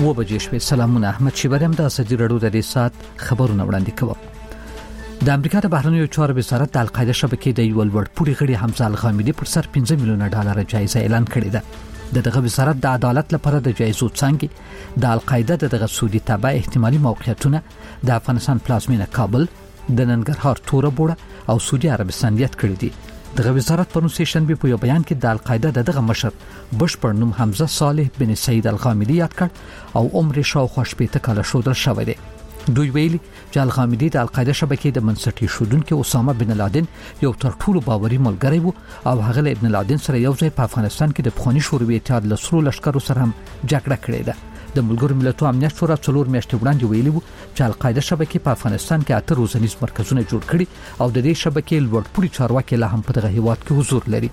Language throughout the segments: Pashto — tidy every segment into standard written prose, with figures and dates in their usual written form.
و بجې شوې. سلامونه، احمد شیبرم د ازادي راډیو د ریسات خبرونه وړاندې کوم. د امریکا د بهرنیو چارو وزارت د القاعده شبکې د یو لوړپوړي غړي حمزه الغامدي پر سر 15 میلیون ډالر جایزه اعلان کړې ده. دغه وزارت د عدالت لپاره د جایزو څنګه د القاعده دغه سعودي تابع احتمالي موقعیتونه د افغانستان پلازمینه کابل، د ننګرهار توره بوړه او سعودي عربستان یاد کړی دي. دغه وزارت په نوې شنبه په یو بیان کې د القاعده دغه مشر بشپړ نوم حمزه صالح بن سعید الغامدي یاد کړ او عمر شاوخوا 80 کاله شودل شوی دی. دوی ویلي چې الغامدي د القاعده شبکې د منسټي شودونکو اسامه بن لادن یو تر ټولو باوري ملګری وو او هغه له ابن لادن سره یو ځای په افغانستان کې د پخوانی شوروي اتحاد له سرو لشکرو سره هم جګړه کړې ده. د ملګرو ملتونو امنیت شورا 4 میاشتې وړاندې ویلي وو چې القاعده شبکې په افغانستان کې 8 روزنیز مرکزونه جوړ کړي او د دې شبکې لوړپوړي چارواکي لا هم په دغه هیواد کې حضور لري.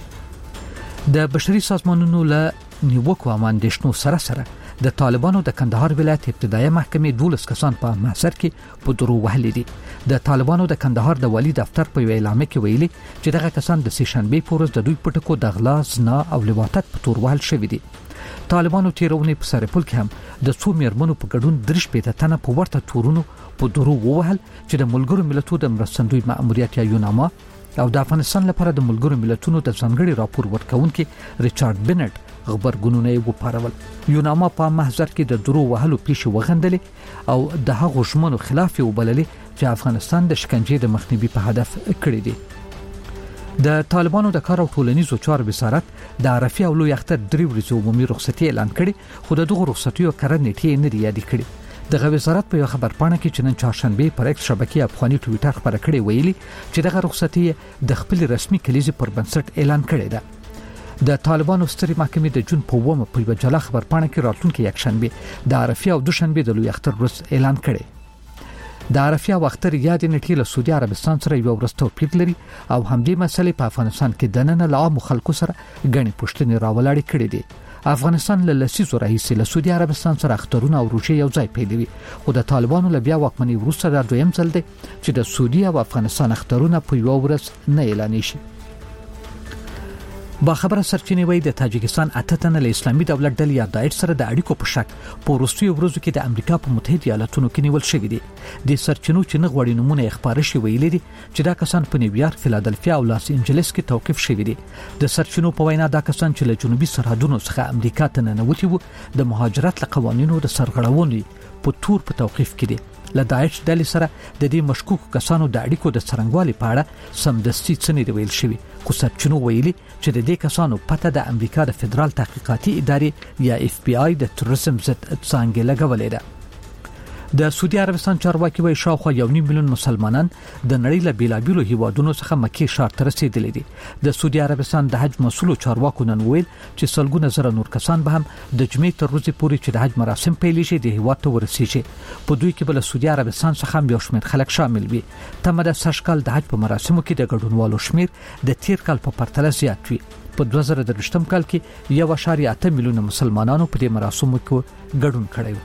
د بشري سازمانونو له نیوکو اماندښنو سره د طالبانو د کندهار ولایت ابتدایي محکمې 12 کسان په محضر کې په درو وهلي دي. د طالبانو د کندهار د والی دفتر په اعلامیه کې ویلي چې دغه کسان د سهشنبه په ورځ د دوی پټکو د غلا، زنا او لواطت په تور وهل شوی دي. طالبانو تیرونې په سرپل کې هم د څو میرمنو په ګډون 3 تنه په ورته تورونو په درو ووهل چې د ملګرو ملتونو د مرستندوی مأموریت یا یوناما او د افغانستان لپاره د ملګرو ملتونو د ځانګړي راپور ورکونکي ریچارډ بنټ خبرګونونه وپارول. یوناما په محضر کې د درو وهلو پیښې وغندلې او د هغو ژمنو خلاف وبللې چې افغانستان د شکنجې د مخنیوي په هدف کړی دی. د طالبانو د کار او ټولنیزو چارو وزارت د عرفه او لوی اختر 3 ورځې عمومي رخصتي اعلان کړي، خو دغه رخصتیو کړه نیټه نه یاد کړي. دغه وزارت په یو خبر پاڼه کې چې نن چهارشنبه پر ایکس شبکې افغاني ټوئیټر خبره کړې ویلي چې دغه رخصتي د خپل رسمي کلیزې پر بنسټ اعلان کړې ده. د طالبانو ستري محکمې د جون په 1 په یو جلا خبر پاڼه کې راتلونکي یک شنبه د عرفه او دوشنبه د لوی اختر ورځ اعلان کړي. د عرفه او اختر یاد نټي له سعودي عربستان سره یو ورځ توپیر لري او همدې مسلې په افغانستان کې د نن له عام خلکو سره غني پښتنې راولاړې کړې دي. افغانستان له لسیزو راهیسې له سعودي عربستان سره اخترونه او روژې یو ځای پیلوي، خو د طالبانو له بیا واکمنۍ وروسته دا دویم ځل دی چې د سعودي او افغانستان اخترونه په یو ورځ نه اعلان شي. با خبره سرچینې وایي د تاجکستان 8 تنه له اسلامي دولت ډلې یا داعش سره د اړیکو په شک په وروستیو ورځو کې د امریکا په متحده ایالاتونو کې نیول شوی دي. د سرچینو چې نه غوړي نمونه خبره شوی ویلي دي چې دا کسان په نیویارک، فیلادلفیا او لاس انجلس کې توقيف شوی دي. د سرچینو په وینا دا کسان چې له جنوبي سرحدونو څخه امریکا ته ننوتي وو د مهاجرت له قوانینو د سرغړونې په تور په توقيف کې دي. له داعش ډلې سره د دې مشکوک کسانو د اړیکو د څرنګوالي په اړه سمدستي څه نه ویل شوی، خو سرچینو ویلي چې د دې کسانو پته د امریکا د فدرال تحقیقاتي ادارې یا اف بی آی د تروریزم ضد څانګې لګولې ده. د سعودي عربستان چارواکي وایي شاوخوا 1.5 میلیون مسلمانان د نړۍ له بیلابیلو هیوادونو څخه مکې ښار ته رسیدلي دي. د سعودي عربستان د حج مسؤلو چارواکو نن ویل چې سلګونه زره نور کسان به هم د جمعې تر ورځې پورې چې د حج مراسم پیلېږي د هیواد ته ورسیږي. په دوی کې بل سعودي عربستان څخه هم یو شمېر خلک شامل وي. تمه ده سږکال د حج په مراسمو کې د ګډونوالو شمېر د تیر کال په پرتله زیات وي. په 2023 کال کې 1.8 میلیون مسلمانانو په دې مراسمو کې ګډون کړی و.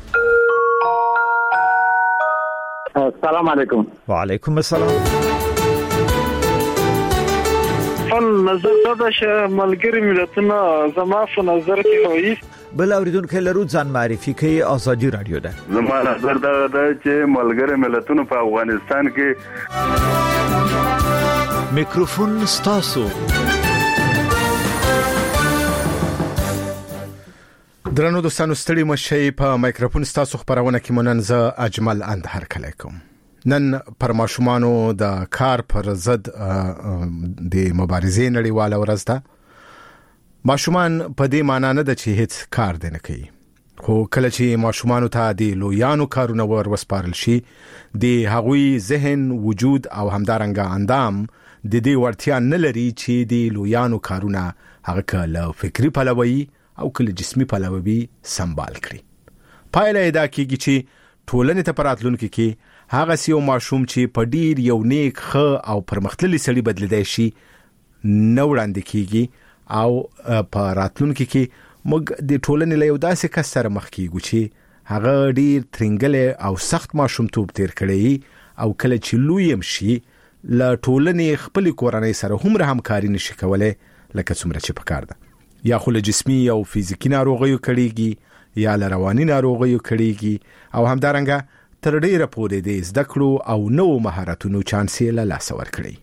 السلام علیکم. وعلیکم السلام. نظر دا چې ملګری ملتونه زما په نظر کې وایي بل اوریدونکو لرو ځان معرفي کوي ازادي رادیو ده. زما نظر دا چې ملګری ملتونه په افغانستان کې میکروفون ستاسو. درنو دوستانو ستړي مشي په مایکروفون ستاسو خبرونه کې مننزه اجمل اندهر کلیکم. نن پر ماشومانو د کار پر ضد د مبارزې نړیواله ورځ ده. ماشومان په دې معنی نه ده چې هیڅ کار نه کوي، خو کله چې ماشومانو ته د لویانو کارونه وسپارل شي د هغوی ذهن، وجود او همدارنګه اندام د دې ورتیا نه لري چې د لویانو کارونه هغه کله فکری پلوي او کله جسمي پلوي سنبال کړي. پایله دا کیږي چې ټولنې ته پراتلونکو کې هغه سیو ماشوم چې په ډیر یو نیک خ او پرمختللي سړي بدلیدای شي نو وړاندې کیږي او په راتلونکو کې موږ د ټولنې له یو داسې کس سره مخ کیږو چې هغه ډیر ترنګل او سخت ماشوم توپ تیر کړي او کله چې لوی شي له ټولنې خپل کورنۍ سره هم همکاري نشي کولای لکه څومره چې پکار ده. یا خو له جسمي او فزیکی ناروغیو کړيږي یا رواني ناروغیو کړيږي او همدارنګه تر ډیره پورې د زده کړو او نوو مهارتونو چانس یې له لاسه ورکړي.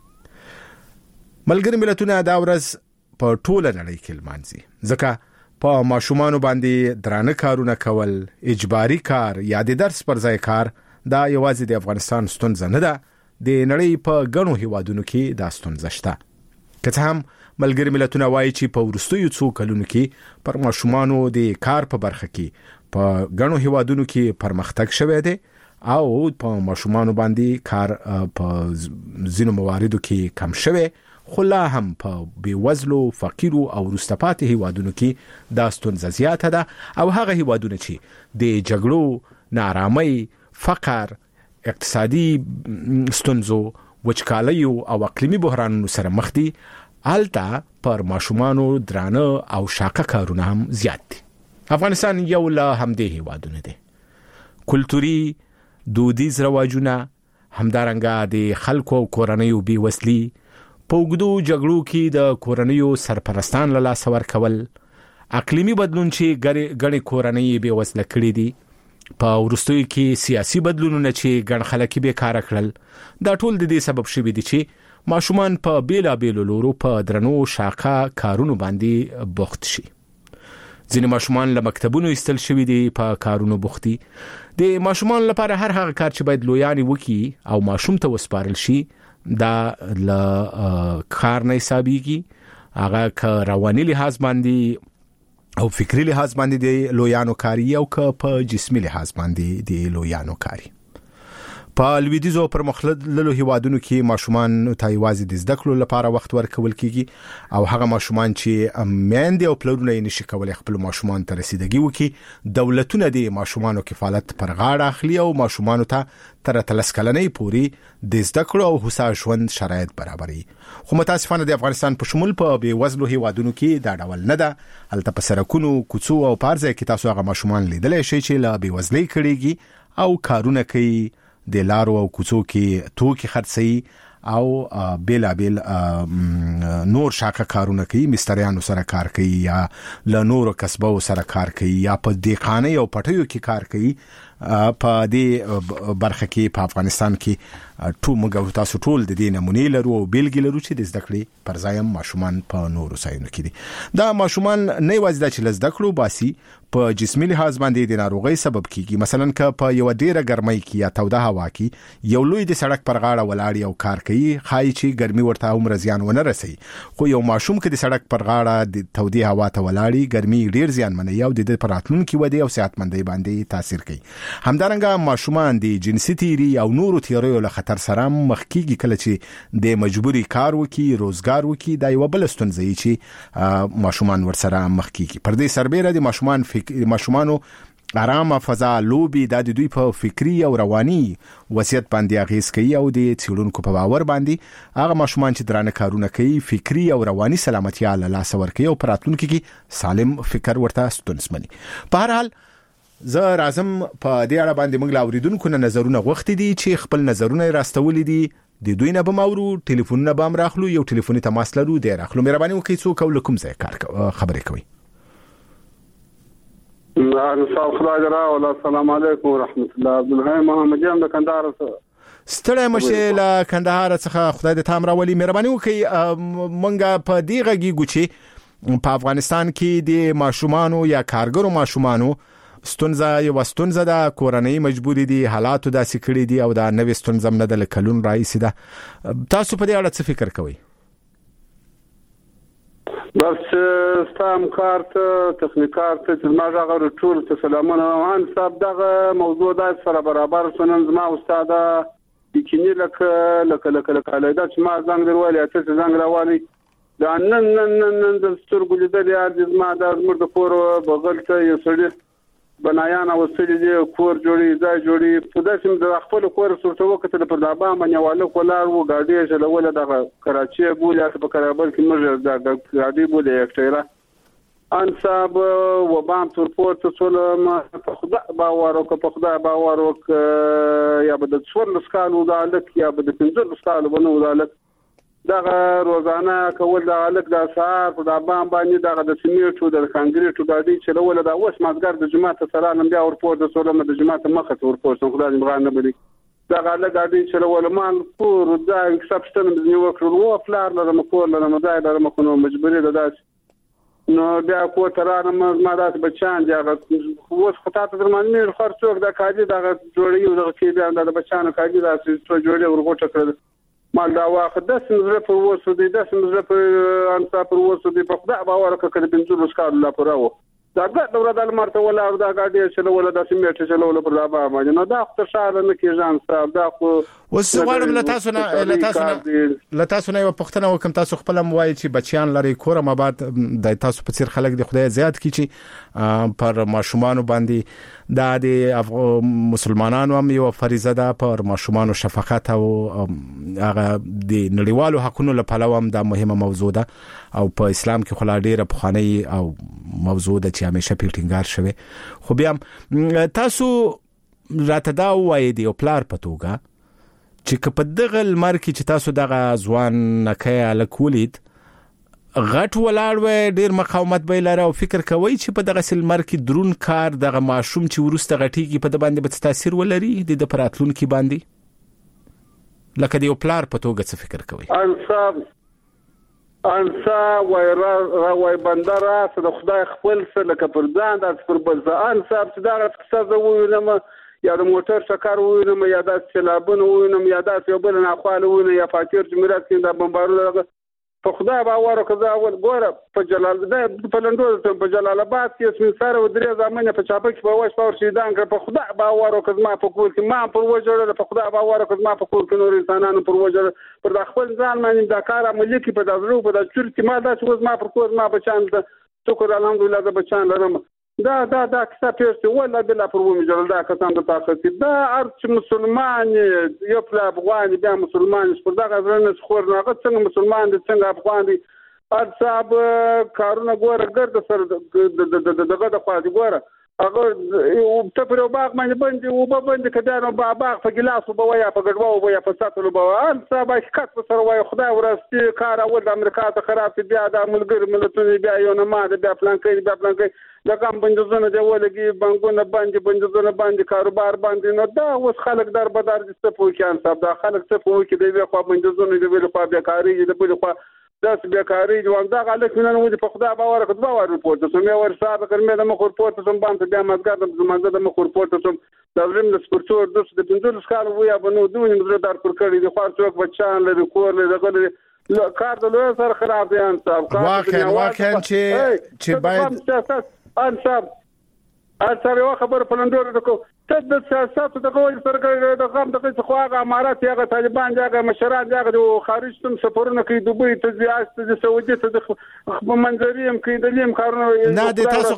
ملګری ملتونه دا ورځ په ټوله نړۍ کې لمانځي ځکه په ماشومان باندې درانه کارونه کول، اجباري کار یا د درس پر ځای کار دا یوازې د افغانستان ستونزه نه ده، د نړۍ په ګڼو هیوادونو کې دا ستونزه شته. که څه هم ملګری ملتونه وایي چې په وروستیو څو کلونو کې پر ماشومانو د کار په برخه کې په ګڼو هیوادونو کې پرمختګ شوی دی او په ماشومانو باندې کار په ځینو مواردو کې کم شوی، خو لا هم په بیوزلو، فقیرو او وروسته پاتې هیوادونو کې دا ستونزه زیاته ده او هغه هیوادونه چې د جګړو، ناارامۍ، فقر، اقتصادي ستونزو، وچکالیو او اقلیمي بحرانونو سره مخ دي، هلته پر ماشومانو درانه او شاقه کارونه هم زیات دي. افغانستان یو له همدې هیوادونه دي. کلتوري، دودیز رواجونه، همدارنګه د خلکو او کورنیو بیوزلي، په اوږدو جګړو کې د کورنیو سرپرستان له لاسه ورکول، اقلیمي بدلون چې ګڼې کورنۍ بېوزله کړي دي، په وروستیو کې سیاسي بدلونونه چې ګڼ خلک بېکاره کړل، دا ټول د دې سبب شوي دي چې ماشومان په بیلابېلو لورو په درنو شاقه کارونو باندې بوخت شي. ځینې ماشومان له مکتبونو ایستل شوي دي، په کارونو بوخت دي. د ماشومان لپاره هر هغه کار چې باید لویان وکړي او ماشوم ته وسپارل شي دا له کار نه حسابيږي. هغه که رواني لحاظ باندې او فکری لحاظ باندې د لویانو کاری او که په جسمي لحاظ باندې د لویانو کاری. په لویدیزو پرمختللو هیوادونو کې ماشومان ته یوازې د زده کړو لپاره وخت ورکول کیږي او هغه ماشومان چې میندې او پلرونه یې نشي کولای خپل ماشومان ته رسیدګي وکړي، دولتونه د ماشومانو کفالت پر غاړه اخلي او ماشومانو ته تر 13 کلنۍ پورې د زده کړو او هوسا ژوند شرایط برابري. خو متاسفانه د افغانستان په شمول په بیوزلو هیوادونو کې دا ډول نه ده. هلته په سرکونو، کوڅو او پارځای کې تاسو هغه ماشومان لیدلی شئ چې له بیوزلۍ کړيږي او کارونه کوي، د لارو او کوڅو کې توکي خرڅي او بیلابیل نور شاقه کارونه کوي، مستریانو سره کار کوي یا له نورو کسبو سره کار کوي یا په دیخانه او پټیو کې کار کوي. په دې برخه کې په افغانستان کې موږ تاسو ټول د دې نمونې لرو او بیلګې لرو چې د زده کړې پر ځای ماشومان په نورو ځایونو کې دي. دا ماشومان نه یوازې چې زده کړو باسي، په جسمي لحاظ باندې د ناروغۍ سبب کیږي. مثلا که په یو ډیره ګرمۍ کې یا توده هوا کې یو لوی د سړک پر غاړه ولاړ او کار کوي، خای چې ګرمي ورته عمر زیان ونه رسي. خو یو ماشوم کې د سړک پر غاړه د تودې هوا ته ولاړی، ګرمي ډیر زیان مني او د راتلونکي ودی او صحتمندۍ باندې تاثیر کوي. همدارنګه ماشومان د جنسي تیری او نورو تیریو له خطر سره مخ کیږي کله چې د مجبوري کار وکي، روزګار وکي. دا یو بل ستونزه چې ماشومان ورسره مخ کیږي. پر دې سربېره د ماشومانو آرامه فضا، لوبي د دوی په فکری او رواني وضعیت باندې اغیز کوي او د څېړونکو په باور باندې هغه ماشومان چې درانه کارونه کوي فکری او رواني سلامتیا له لاسه ورکوي او په راتلونکي کې سالم فکر ورته ستونزمني. په هر حال زه راځم په دې اړه باندې موږ لا اوریدونکو نه نظرونه غوښتي دي چې خپل نظرونه راستولي دي، د دوی نه به مورو، ټلیفونونه به هم راخلو، یو ټلیفوني تماس لرو دی راخلو. مهرباني وکړئ څوک او له کوم ځای خبرې کوي؟ السلام علیکم ورحمت الله. عبدالحی محمدیان د کندهار څخه. ستړی مشه له کندهار څخه، خدای دې تام راولي. مهرباني وکړئ مونږ په دې غږیږو چې په افغانستان کې د ماشومانو یا کارګرو ماشومانو ستونزه یو ستونزه ده، کورنۍ مجبوري دي، حالاتو داسې کړي دي او دا نوې ستونزه نه ده، کلون راځي ده. تاسو په دې اړه څه فکر کوئ؟ بس ستام کارت تخنیکارت چې ما غواړم ټول ته سلامونه وان صاحب. دغه موضوع د سره برابر سنن زما استاد یقیني لکه علیدا چې ما زنګ درولې ته زنګ راوالي دا نن د سترګو لیدل یا د ما د زمر د کور بغل ته یو سړی بنایان او سړي د کور جوړي ځای جوړي په داسې د خپل کور سره وکړه په دابا منیواله کولار و ګاډي چلول د کراچي بوله په کابل کې موږ د ګاډي بوله یکټیرا ان صاحب و بام ترپورت څول ما په خدای باور وک یا بده څور لسکالو دالک یا بده 15 لسکالو بنو دالک دغه روزانه کول د الک د سهار په د بام باندې دغه د سیمټو د کانکریټو ګاډي چلول دا اوس مازګر د جماعت سره نن بیا ورپور د سولم د جماعت مخه ورپور څنګه خدای مغان نه بلی دغه الک ګاډي چلول مان پور دا اکسپشن د نیو کړو او فلار لرم کول لرم دا لرم کوم مجبوری ده داس نو بیا کو ترانه ما داس بچان دغه اوس خطا ته درمانې خرڅوک د کاجي دغه جوړي دغه کې بیا د بچانو کاجي داس جوړي ورغوټه کړل مال دا واخد د سمزره په وسو دي د سمزره په انصا پر وسو دي په خدای باور کړه د 500 کال لا پراو دا د د مرته ولا دا ګاډي چلو ولا د سیمټ چلو ولا پر لابا باندې نو دا خو شاله نه کیږي صاحب دا خو وسغړم لتاسو نه پښتنه وکم تاسو خپل موای چې بچیان لري کورم آباد د تاسو په څیر خلک د خدای زیات کی چې پر ماشومان باندې دا د مسلمانانو هم یو فریضه ده پر ماشومان شفقت او هغه د نړیوالو حقوقو لپاره هم دا مهمه موضوع ده او په اسلام کې خلا ډیره پخوانی او موضوع ده چې همیشه پیټینګار شوی خو بیا تاسو راته دا وایي دی او پلار پتوګه چې په دغه المرکه چې تاسو دغه ځوان نکای الکولید غټ ولاړ و ډیر مقاومت به لاره او فکر کوي چې په دغه سلمرکه درون کار دغه ماشوم چې ورسته غټیږي په د باندې به تاثیر ولري د پراتلون کې باندې لکه دی پلار پتوګه څه فکر کوي انسا وای بندره د خدای خپل سره لکه پر ځان د پر بل ځان صاحب چې دا څه وینم یا د موټر شکر وینم یا د سلابونه وینم یا د یو بل نه خاله وینم یا فاتیر جمهوریت کې د بمبارو په خدای باور کړه اول ګوره په جلال په لندو په جلال آباد کې اسمن سره و درې ځامنه په چاپه کې په واش پاور شیدان کړ په خدای باور کړه ما په کول کې ما پر وجه په خدای باور کړه ما په کول کې نور انسانانو پر وجه پر د خپل ځان باندې د کار عملي کې په دغه په د چور کې ما دا چې ما پر کول ما بچان شکر الحمدلله د بچان لرم دا کیسه پیښه ولا بلا پر ومه جوړل دا کسان د طاقت دا ارچ مسلمان یو په افغان بیا مسلمان پر دا غزرنه خور نه څنګه مسلمان دي څنګه افغان دي ار صاحب کارونه ګوره ګرد سره دغه د خاطر ګوره هغه ته پر باغ باندې باندې او باندې کډانو باغ په ګلاس او بویا په ګډوا او بویا په ساتلو بویا ان صاحب شکات سره وای خدای ورستي کار اول د امریکا ته خراب بیا د ملګری ملتونو بیا یو نه ما د بیا پلان کوي د کم بندزونه دی ولګي بانکونه باندې بندزونه باندې کاروبار باندې نو دا اوس خلک در بدر دي څه پوکان صاحب دا خلک څه پوکي دی خو بندزونه دی ویل خو بیا کاری دی بل خو داس بیکاری جوړ دا غلط نه نو په خدای باور کړه باور رپورټ ته مې ور صاحب کړمه د مخ رپورټ ته باندې بیا مزګر د زمانه د مخ رپورټ ته د وریم د سپورټور د 15 کال ویا بنو دوی موږ دار پر کړی د خار څوک بچان لري کور لري دغه کار د لوی سره خراب دی ان صاحب واقعا چې باید ان صاحب یو خبر پلندور دکو ته د سیاست د کوم سرګر د قام د خو هغه امارات هغه طالبان هغه مشران هغه خارج تم سفرونه کوي دوبۍ ته زیات د سعودي ته د منځریم کوي د لیم کارونه نه د تاسو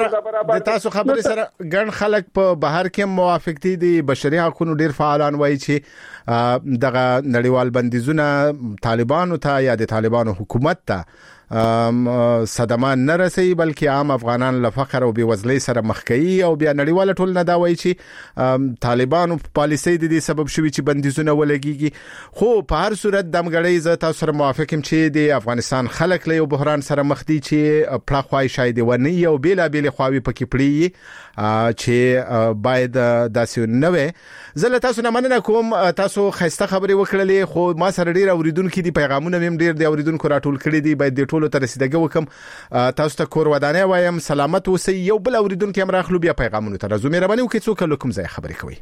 خبرې سره ګڼ خلک په بهر کې موافق دي بشري حقوقو ډیر فعالان وایي چې دغه نړیوال بندیزونه طالبانو ته یا د طالبانو حکومت ته صدمه نه رسي بلکې عام افغانان له فقر او بیوزلۍ سره مخ کوي او بیا نړیوال ټول نه دا وایي چې طالبانو پالیسي د دې سبب شوی چې بندیزونه ولګيږي خو په هر صورت د مګړې ز تاسو سره موافقم چې د افغانستان خلک له یو بحران سره مخ دي چې پلا خوای شاید ونی یو بیل خواوي پکې پړي چې باید داسې نه وي زله تاسو نه مننه کوم تاسو خسته خبري وکړلې خو ما سره ډیر اوریدونکو دي پیغامونه مم ډیر دی اوریدونکو راټول کړي دي باید د ټولو ته رسیدګي وکم تاسو ته کور ودانه وایم سلامت اوسئ یو بل اوریدونکو هم راخلو بیا پیغامونه ته راځو مهرباني وکړئ څوک له کوم ځای خبرې کوي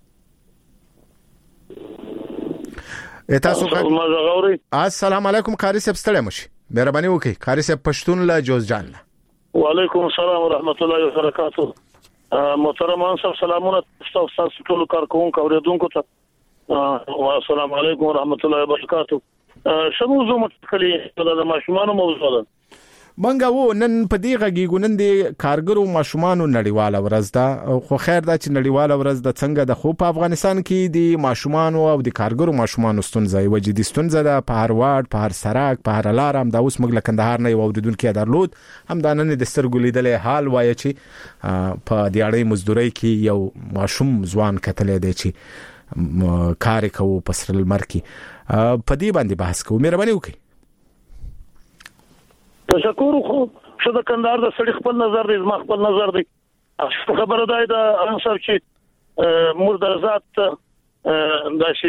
تاسو غوري السلام علیکم قاری صاحب ستړی مشي مهرباني وکړئ قاری صاحب پښتون له جوزجان وعلیکم السلام ورحمت الله وبرکاته محترم انصر سلامونه تاسو ټول کارکونکو اوریدونکو ته السلام علیکم ورحمت الله وبرکاته شموزو متکلی د ماشومان موضوع ده منګه نن په دې غږیګو نن د کارګرو ماشومانو نړیواله ورځ ده خو خیر دا چې نړیواله ورځ د څنګه د خو په افغانستان کې د ماشومانو او د کارګرو ماشومانو ستونزې وجدي ستونزې ده په هر واډ په هر سرک په هر لار هم دا اوس موږ له کندهار نه یو اوریدونکو درلود هم دا نن د سترګو لیدلې حال وایي چې په دیاړۍ مزدوري کې یو ماشوم ځوان کتلې دی چې کار کوي په سرل مرکی په دې باندې بحث کوو. مهرباني وکړئ. تشکر خو شته کندهار د سړي خپل نظر دی، زما خپل نظر دی. خبره ده د انصاف چې مردزات دا شي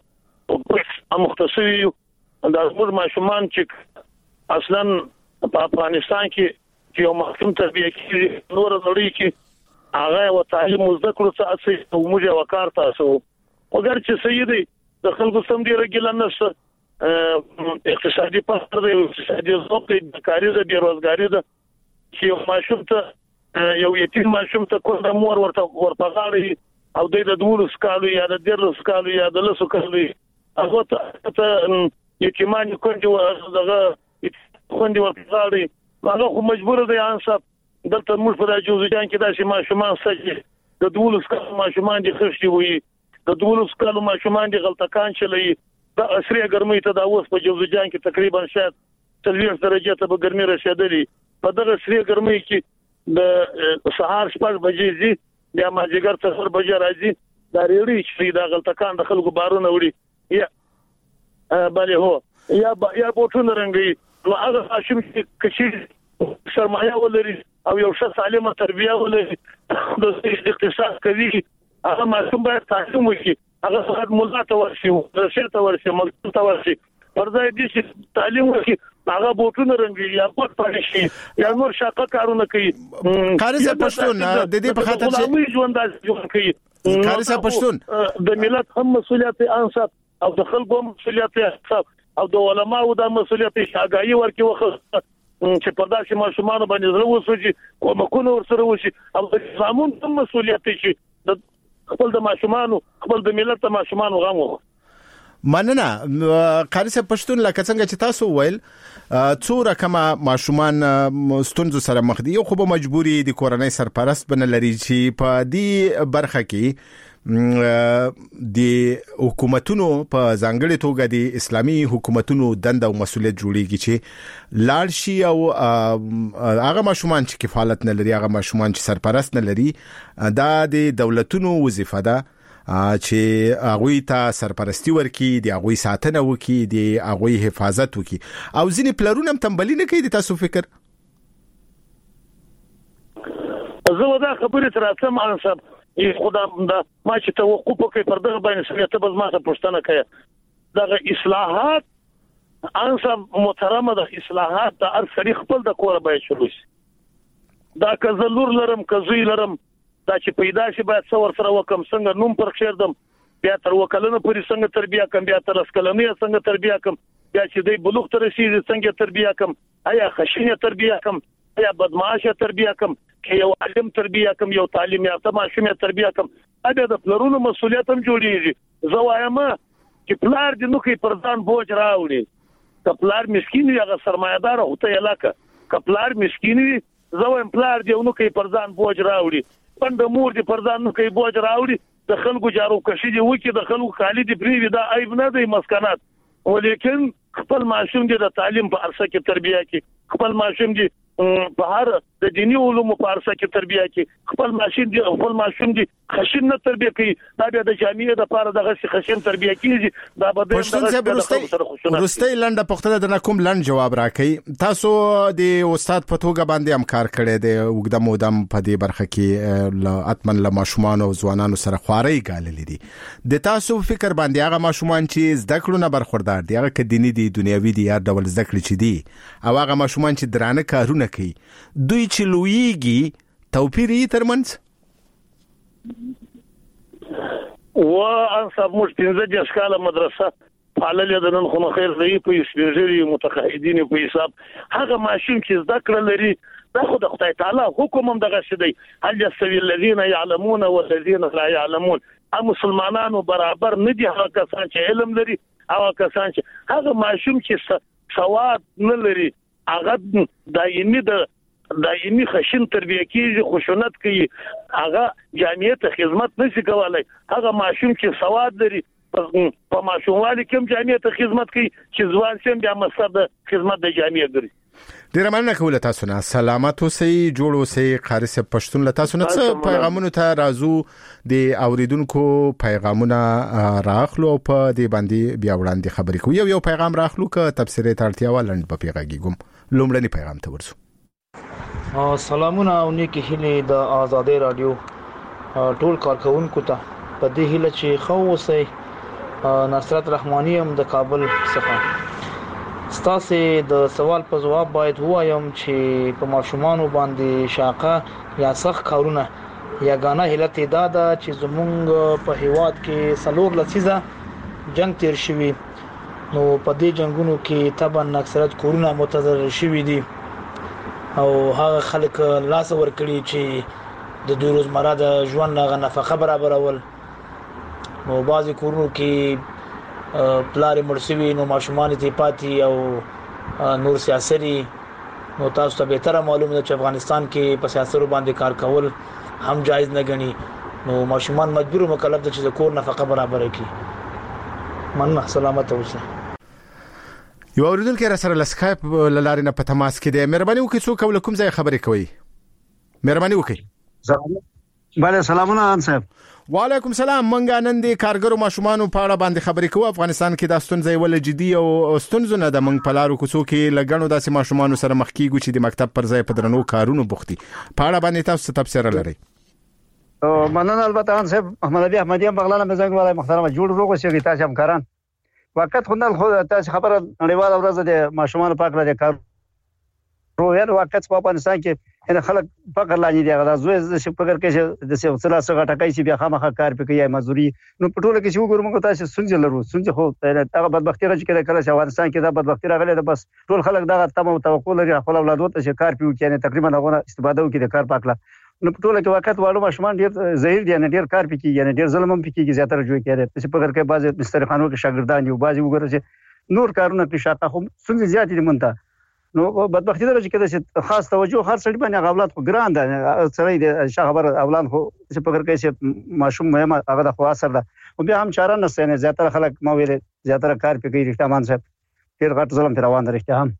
مختصری د زموږ ماشومان چې اصلا په افغانستان کې یو محکوم تربیه کې نور نړۍ کې هغه و تعلیم زده کړو څه اصلي موږ وکړ تاسو وګر چې سیدي د خلکو سم دی رګل نه اقتصادي پاتره دی، اقتصادي ضعف دی، بیکاری ده، بیروزګاری ده چې یو ماشوم ته یو یتیم ماشوم ته کوم مور ورپغاړي او د 12 کالو یا د 13 کالو یا د 10 کالو هغه ته یتیمان کوم دغه خوندې ورپغاړي هغه خو مجبور دی انصاف دلته موږ په راجوزجان کې داسې ماشومان سجي د 12 کالو ماشومان دي خشتي وي، د 12 کالو ماشومان دي غلطکان چلي د اسرې ګرمۍ ته د اوس په جوزجان کې تقریبا شاید 30 درجه ته به ګرمي رسیدلې. په دغه اسرې ګرمۍ کې د سهار 6 بجې دي بیا ماجګر ته 4 بجې راځي دا ریړي چې دا غلطکان د خلکو بارونه وړي یا بله هو یا بوټونه رنګي نو هغه ماشوم چې کچې سرمایه ولري او یو ښه سالمه تربیه ولري د اقتصاد کوي هغه ماشوم باید تعلیم وکړي، هغه فقط مولا ته ورشي، رشید ته ورشي، مکتب ته ورشي، پر ځای دي چې تعلیم وکړي هغه بوټونه رنګي یا پټ پړې شي یا نور شاقه کارونه کوي. قاری صاحب پښتون د دې په خاطر چې ژوند کوي. قاری صاحب پښتون د ملت هم مسؤلیت انصاف او د خلکو مسؤلیت انصاف او د علماو د مسؤلیت شاګایی ورکي وخت چې په داسې ماشومان باندې زړه وسوږي او مکونه ورسره وشي او د زمون هم مسؤلیت شي د خپل د ماشومان خپل د ملت د ماشومان غو. مننه قاری صاحب پښتون لکه څنګه چې تاسو ویل څو رقمه ماشومان ستونزو سره مخ دي، خو به مجبوري د کورنۍ سرپرست بنه لري چې په دې برخه کې د حکومتونو په ځانګړي توګه د اسلامي حکومتونو دنده او مسولیت جوړیږي چې لاړ شي او هغه ماشومان چې کفالت نه لري، هغه ماشومان چې سرپرست نه لري، دا د دولتونو وظیفه ده چې هغه ته سرپرستی ورکي، د هغه ساتنه وکي، د هغه حفاظت وکي او ځینې پلرونه هم تنبلی نه کوي. د تاسو فکر زه دا خبره تراتم انصاف خدا ما چې توقف کوي پر دغه باندې سړی ته بس ما ته پښتنه کوي دغه اصلاحات انصاف محترمه د اصلاحات د هر سړي خپل د کور باید شروع شي. دا کزلور لرم کزوی لرم دا چې پیدا شي باید څور سره وکم څنګه نوم پر خیردم بیا تر وکلنه پورې څنګه تربیه کم، بیا تر اسکلنه څنګه تربیه کم، بیا چې دی بلوغ تر رسیدي څنګه تربیه کم، آیا خشنه تربیه کم، آیا بدمعاشه تربیه کم، یو علم تربیه کم، یو تعلیم یافته ماشوم تربیه کم. اده د پلرونو مسؤلیت هم جوړیږي. زه وایم چې پلار دې نو کې پردان بوج راوړي، کپلار مسکین وي هغه سرمایدار هوته علاقه، کپلار مسکین وي زه وایم پلار دې نو کې پردان بوج راوړي، پند مور دې پردان نو کې بوج راوړي، د خلکو جارو کشي دې وکي، د خلکو خالي دې پریوي، دا عیب نه دی مسکنات، ولیکن خپل ماشوم دې د تعلیم په ارسه کې تربیه کې، خپل ماشوم دې په هر د دینی علومو په ارسه کې تربیه کې، خپل ماشوم دې خشن نه تربیه کوي، دا بیا د جامعې د پاره دغه خشن تربیه کیږي. دا به د ورستۍ لنډه پختله د کوم لنډ جواب راکړي. تاسو د استاد په توګه باندې هم کار کړی دی، وګدم ودم په دې برخه کې اتمن له ماشومان او ځوانانو سره خواري غاللې دي. د تاسو فکر باندې هغه ماشومان چې زده کړو نه برخوردار دي، هغه ک دینی دي دنیوي دي یا ډول زده کړې چې دي، او هغه ماشومان چې درانه کارونه کوي، دوی چې لویږي توپیر یې ترمنځ و انصاف موږ 15 کاله مدرسه فعالله د نن خو خیر دی په سپیژري متقاعدین په حساب هغه ماشوم چې زده کړل لري دا خو د خدای تعالی حکم هم دغه شې دی، هل يستوي الذين يعلمون والذين لا يعلمون، مسلمانانو برابر نه دي هغه کسان چې علم لري او کسان چې هغه ماشوم چې سواد نه لري هغه دایمي خشن تربیه کیږي، خشونت کوي، هغه جامعې ته خدمت نشي کولای. هغه ماشوم چې سواد لري په ماشوموالي کې جامعې ته خدمت کوي، چې ځوان شم بیا مصدر د خدمت د جامعې ګرځي. ډیر مننه کوم تاسو نه سلامات اوسئ جوړ اوسئ قاری صاحب پښتون له تاسو نه څه پیغامونه ته راځو د اوریدونکو پیغامونه راخلو په دې باندې بیا وړاندې خبرې کوو یو پیغام راخلو ک تفسیرې ترتیا ولند په پیغاګیګم لومړنی پیغام ته ورسو سلامونه او نیکی هیله د آزادۍ رادیو ټول کارکونکو ته په دې هیله چې خو اوسئ نصرت رحمانی هم د کابل څخه ستاسو د سوال په جواب باید وایم چې په ماشومان باندې شاقه یا سخت کارونه یا غانا هلت دادا چې زمونږ په هیواد کې سلور لسیزه جنگ تیر شوی نو په دې جنگونو کې طبعا اکثریت کورونه متضرر شوی دي او هغه خلک لاس ور کړی چې د دوی روزمره د ژوند غو نفقه برابرول نو بعضی کورونو کې پلاری مرسوي نو ماشومان ته پاتې او نور سیاسي نو تاسو ته به تر معلومه ده چې افغانستان کې په سیاستو باندې کار کول هم جایز نه غني نو ماشومان مجبور مکلف دي چې کور نفقه برابر کړي مننه سلامت اوسه یو اوریدونکو را سره لسکایپ لارې نه په تماس کې دی مهرباني وکړئ څوک ول کوم ځای خبرې کوي مهرباني وکړئ بله سلامونه ان صاحب وعلیکم سلام منګه نن د کارګرو ماشومان په اړه باندې خبرې کوو افغانستان کې د ستونزې ول جدي او ستونزونه د منګ په لارو کوڅو کې لګڼو داسې ماشومان سره مخ کیږي چې د مکتب پر ځای په درنو کارونو بوختي په اړه باندې تاسو تفسیر لرئ مننه البته ان صاحب احمد ابي احمدي بغلانه مزنګ ولای محترم جوړ روغ شي تاسو همکاران وخت خو تاسو خبره نړیواله ورځ د ماشومان په اړه د کار رویل وخت په افغانستان کې ان خلک فقر لاندې دی غدا زوی چې فقر کې د څه څه غټکای چې بیا خامخا کار پکې یا مزدوري نو په ټوله کې چې وګورم تاسو سنځ لرو سنځ خو هغه بدبختی راځي کله چې افغانستان کې دا بدبختی راغله ده بس ټول خلک دا تمام توقع لري خپل اولاد ته چې کار پیو کې تقریبا هغه استفاده وکړي د کار پاکله نو په ټوله کې وخت والو ماشومان ډیر ظاهر دي نه ډیر کار پکې یعنی ډیر ظلم هم پکې زیاتره جوړ کړي چې فقر کې بعضی مسترخانو کې شاګردان یو بعضی وګورئ چې نور کارونه کې شاته خو سنځ زیات دي مونته نو بدبختی درجه کې چې خاص توجه هر څړي باندې اولاد خو ګران ده سړی د خبر اولاد خو چې فکر کوي چې ماشوم مهمه هغه د خو اثر ده او بیا هم چاره نشته نه زیاتره خلک ما ویل زیاتره کار پکې رښتامان صاحب ډیر غټ ظلم تر روان درښت هم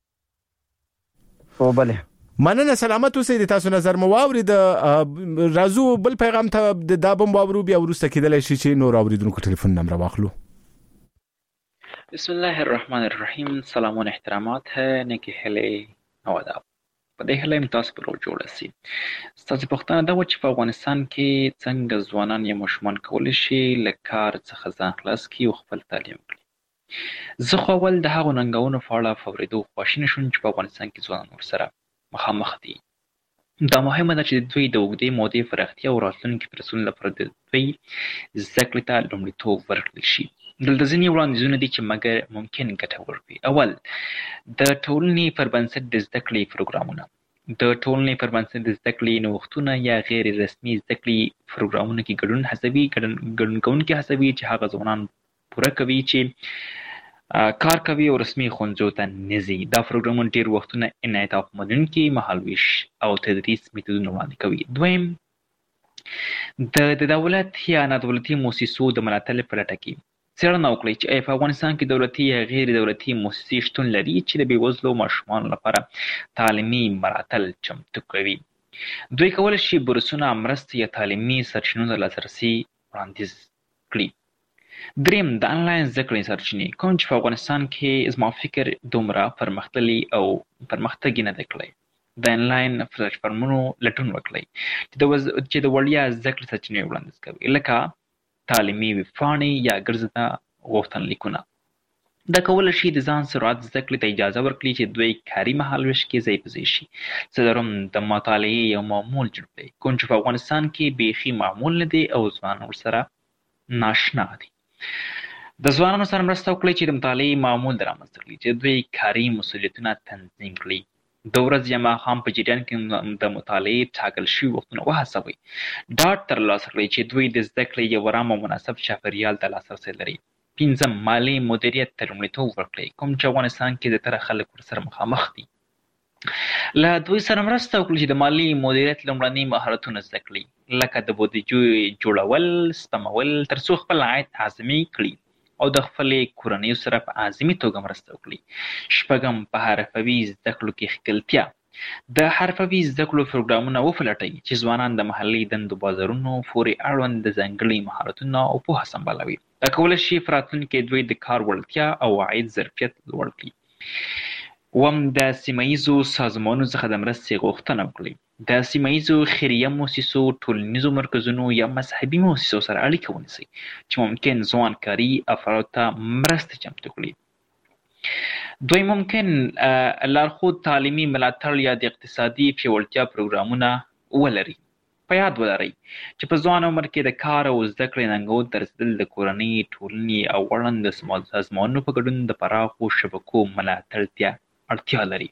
او بله مننه سلامت اوسئ د تاسو نظر مو واورید رازو بل پیغام ته د دابم واورو بیا ورسته کېدل شي چې نور اوریدونکو ټلیفون نمبر واخلو بسم الله الرحمن الرحیم سلام و احترامات ہے نیکی هلی او آداب په دې هلی تاسو پر جوړ شي تاسو پښتانه دا و چې په افغانستان کې څنګه ځوانان یا ماشومان کولی شي له کار څخه ځان خلاص کړي او خپل تعلیم کړي زه خو ول د هغو ننګونو په اړه فوریدو خوښ نشم چې په افغانستان کې ځوانان ورسره مخامخ دي دا مهمه ده چې دوی د اوږدې مودې پراختیا او راتلونکي پرسون لپاره د دوی زده کړې ته لومړیتوب ورکړل شي دلته ځینې وړاندیزونه دي چې مګر ممکن ګټور وي اول د ټولنې پر بنسټ د زده کړې پروګرامونه د ټولنې پر بنسټ د زده کړې نوښتونه یا غیر رسمي زده کړې پروګرامونه کې ګډون کوونکي هڅوي چې هغه ځوانان پوره کوي چې کار کوي او رسمي ښوونځیو ته نه ځي دا پروګرامونه ډېر وختونه انعطاف منونکي مهالویش او تدریس میتودونه وړاندې کوي دویم د دولت یا نادولتي مؤسسو د ملاتړ په لټه کې څېړنه وکړئ چې په افغانستان کې دولتي یا غیر دولتي مؤسسې شتون لري چې د بېوزلو ماشومانو لپاره تعلیمي ملاتړ چمتو کوي دوی کولی شي بورسونه مرستې یا تعلیمي سرچینو ته لاسرسي وړاندیز کړي دریم د انلاین زده کړې سرچینې کوم چې په افغانستان کې زما فکر دومره پرمختللي او پرمختګ نه دی کړی د انلاین پلیټفارمونو لټون وکړئ چې د وړیا زده کړې سرچینې وړاندیز کوي لکه تعلیمي ویبپاڼې یا ګرځنده غوښتنلیکونه دا کولی شي د ځان سرعت زده کړې ته اجازه ورکړي چې دوی کاري مهالویش کې ځای په ځای شي څلورم د مطالعې یو معمول جوړ کړئ کوم چې په افغانستان کې بیخي معمول نه دی او ځوانان ورسره ناشنا دي د ځوانانو سره مرسته وکړئ چې د مطالعې معمول رامنځته کړي چې دوی کاري مسؤلیتونه تنظیم کړي د ورځې یا ماښام په جریان کې د مطالعې ټاکل شوي وختونه وهڅوئ ډاډ ترلاسه کړئ چې دوی د زده کړې یو ارام او مناسب چاپېریال ته لاسرسی لري پنځم مالي مدیریت ته لومړیتوب ورکړئ کوم چې افغانستان کې زیاتره خلک ورسره مخامخ دي له دوی سره مرسته وکړئ چې د مالي مدیریت لومړني مهارتونه زده کړي لکه د بودیجې جوړول سپمول تر څو خپل عاید اعظمي کړي او د خپلې کورنۍ سره په اعظمي توګه مرسته وکړي. شپږم، په حرفوي زده کړو کې ښکلتیا. د حرفوي زده کړو پروګرامونه وپلټئ چې ځوانان د محلي دندو بازارونو پورې اړوند د ځانګړي مهارتونه او پوهه سمبالوي. دا کولی شي په راتلونکي کې دوی د کار وړتیا او عاید ظرفیت لوړ کړي. اووم، د سیمه ییزو سازمانونو څخه د مرستې غوښتنه وکړئ. د سیمه ییزو خیریه مؤسسو، ټولنیزو مرکزونو یا مذهبي مؤسسو سره اړیکه ونیسئ چې ممکن ځوان کاري افرادو ته مرستې چمتو کړي. دوی ممکن لارښود تعلیمي ملاتړ یا د اقتصادي پیاوړتیا پروګرامونه ولري. په یاد ولرئ چې په ځوان عمر کې د کار او زده کړې ننګونو ته رسېدل د کورنۍ، ټولنې او اړوند سازمانونو په ګډون د پراخو شبکو ملاتړ ته اړتیا لري.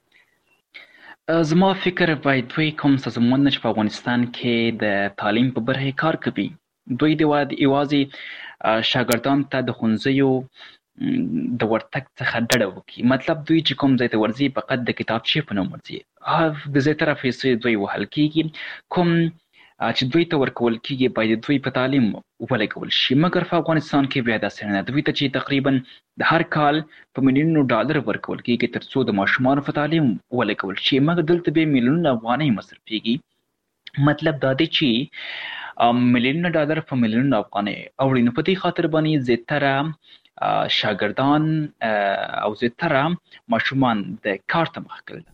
زما فکر باید دوی کوم سازمانونه چې په افغانستان کې د تعلیم په برخه کار کوي، دوی د یوازې شاګردانو ته د ښوونځیو د ورتګ څخه ډډه وکړي. مطلب دوی چې کوم ځای ته ورځي فقط د کتابچې په نوم ورځي. د زیاتره پیسې دوی وهل کېږي. کوم چې دوی ته ورکول کېږي باید دوی په تعلیم ولګول شي. مګر په افغانستان کې بیا داسې نه ده. دوی ته چې تقریبا د هر کال په میلیونونو ډالر ورکول کېږي تر څو د ماشومانو په تعلیم ولګول شي. مګر دلته بیا میلیونونه افغانۍ مصرفېږي. مطلب دا دی چې میلیونونه ډالر په میلیونونه افغانۍ اوړي. نو په دې خاطر باندې زیاتره شاګردان او زیاتره ماشومان د کار ته مخ کړل.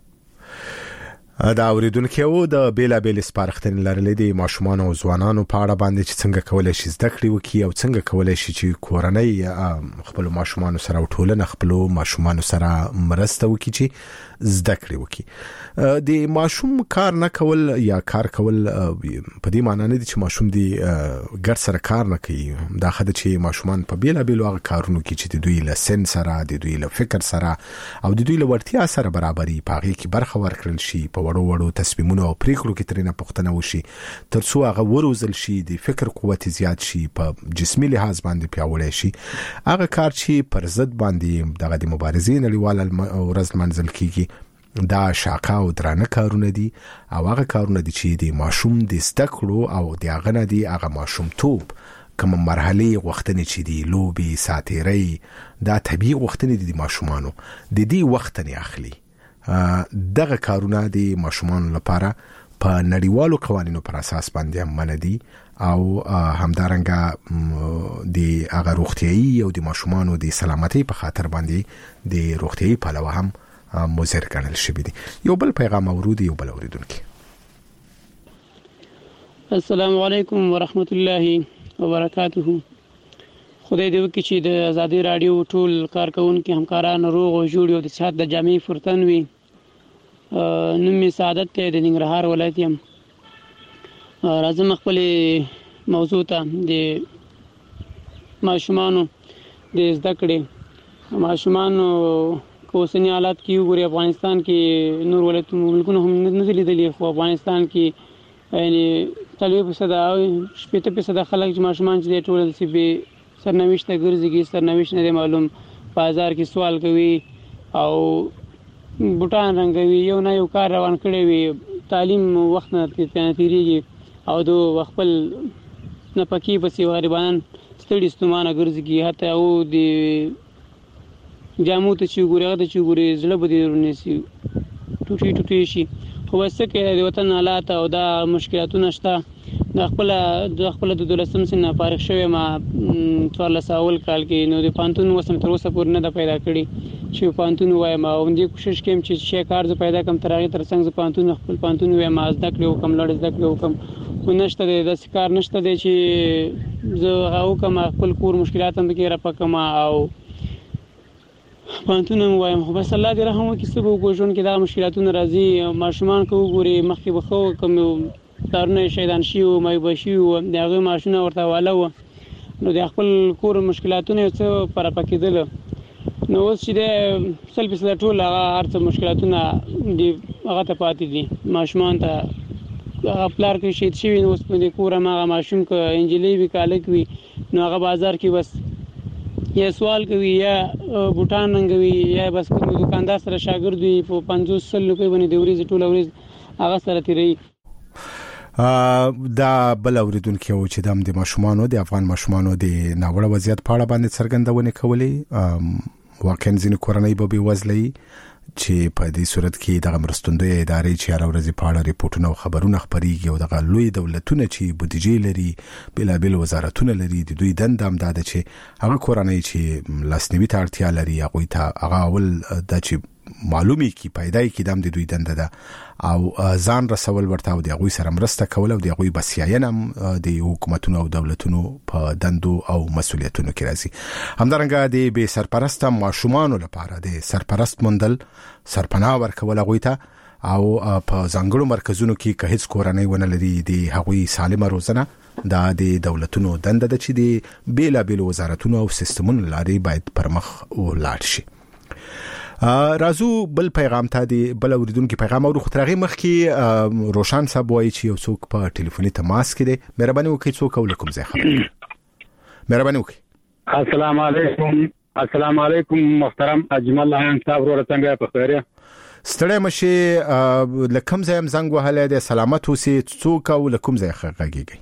دا اوریدونکو د بیلابېل سپارښتنې لرلې د ماشومان او ځوانانو په اړه باندې چې څنګه کولای شي زده کړې وکړي او څنګه کولای شي چې کورنۍ خپل ماشومان سره او ټولنه خپل ماشومان سره مرسته وکړي چې زده کړې وکړي. د ماشوم کار نه کول یا کار کول په دې معنی نه دي چې ماشوم دی ګډ سره کار نه کوي. دا خدای چې ماشومان په بیلابېل هغه کارونو کې چې د دوی له سن سره، د دوی له فکر سره او د دوی له وړتیا سره برابرۍ په هغه کې برخه ورکړل شي. په وړو تصمیمونو او پریکړو کې ترېنه پوښتنه وشي تر څو هغه وروزل شي، د فکر قوت زیات شي، په جسمي لحاظ باندې پیاوړی شي. هغه کار چې پر ضد باندې دغه د مبارزې نړیواله ورځ منځل کیږي دا شاقه او درانه کارونه دي او هغه کارونه دي چې د ماشوم د زده کړو او د هغه نه دي هغه ماشوم توپ کوم مرحله وختنې چې دی لوبي ساتيري دا طبيعي وختنې دي د ماشومانو د دې وخت نه اخلي. دغه کارونه د ماشومان لپاره په نړیوالو قوانینو پر اساس باندې منع دي او همدارنګه د هغه روغتيایي او د ماشومانو د سلامتۍ په خاطر باندې د روغتيایي پلوه هم مضر ګڼل شوی دي. یو بل پیغام اورو یو بل اوریدونکو. السلام علیکم ورحمت الله وبرکاته. خدای دې وکړي چې د آزادي رادیو ټول کارکونکو همکارانو روغ او جوړ او د صحت د جامع فرتن وي. نوم می سعادت ته د ننګرهار ولایت یم. راځم خپل موضوع ته د ماشومانو د زده کړې. ماشومانو کوسنی حالات کې وګوري افغانستان کې نور ولایتونو ملکونو هم نه لیدلې، خو افغانستان کې یعنی 30% او 70% خلک چې ماشومان چې ټول سی به سرنوشت ګرځي، سرنوشت نه معلوم، بازار کې سوال کوي او بوټان رنګوي، یو نه یو کار روان کړی وي، تعلیم وخت نه تیریږي او د خپل نه پکې پسې غریبان ستړي ستومانه ګرځي. حتی او د جامو ته چې ګوري هغه ته چې ګوري زړه به دې ورنسي، ټوټي شي. خو بس کې د وطن حالات او دا مشکلاتونه شته. د خپل د 12 سنه فارغ شوی ما 14 اول کال کې نو د پانتون وسم تر اوسه پورې نه پیدا کړی چې پانتون وایم او دې کوشش کوم چې شي کار ز پیدا کم ترغه تر څنګه پانتون خپل پانتون وایم از دکلو کم لړ زدکلو کم خو نشته د کار نشته دی چې زه هغه کوم خپل کور مشکلات هم کې را پکم او پانتون وایم. خو بس الله دې رحم وکړي سبو کوژون کې دا مشکلاتونه راځي. ماشومان کو ګوري مخکې بخو کوم تارونه شیطان شي او مې بشي او دغه ماشونه ورته والو نو د خپل کور مشکلاتونه څه پر پکېدل. نو اوس چې د سلبي سره ټول هغه هرڅه مشکلاتونه دی هغه ته پاتې دي. ماشومان ته خپلار کې شي چې نو اوس په کور ما ماشوم ک انجلې وی کالک وی نو هغه بازار کې بس یا سوال کوي یا بوټان رنګوي یا بس کوم دکاندار سره شاګرد وي په 500 روپۍ باندې د ورځې ټول ورځ هغه سره تیری. دا بل اوریدونکو چې د ماشومانو د افغان ماشومانو د ناوړه وضعیت په اړه باندې څرګندونه کولې واقعا ځینې کورنۍ به وزلې چې په دې صورت کې د مرستندوی ادارې چې هر ورځ په اړه ریپورتونه او خبرونه خبريږي او د لوی دولتونه چې بودیجې لري بلابل وزارتونه لري د دوی دنده هم ده چې هغه کورنۍ چې لاسنیوي ته اړتیا لري هغه اول د چې معلومي کی پیدای کی د دوی دنده ده او ځان رسول ورته او د غوي سره مرسته کول او د غوي بسیاینه د حکومتونو او دولتونو په دندو او مسولیتونو کې راځي. همدارنګه د به سرپرست ماشومانو لپاره د سرپرست مندل سرپناه ورکول غوي ته او په ځانګړو مرکزونو کې که هیڅ کورنۍ ونه لري د غوي سالمه روزنه د دولتونو دنده ده چې د بیلابل وزارتونو او سیستمونو لاري باید پرمخ ولاړ شي. رازو بل پیغام ته دی بل اوریدونکو پیغام او خطرغه مخ کې روشن صاحب وایي چې یو څوک په ټلیفوني تماس کې دی. مهرباني وکړئ څوک ولیکم زه خبر مهرباني وکړئ. السلام علیکم محترم اجمل الله صاحب ورته څنګه په خیره ستړی مشه لکم زم زنګ وهله د سلامت اوسې څوک او لکم زه خغږیږي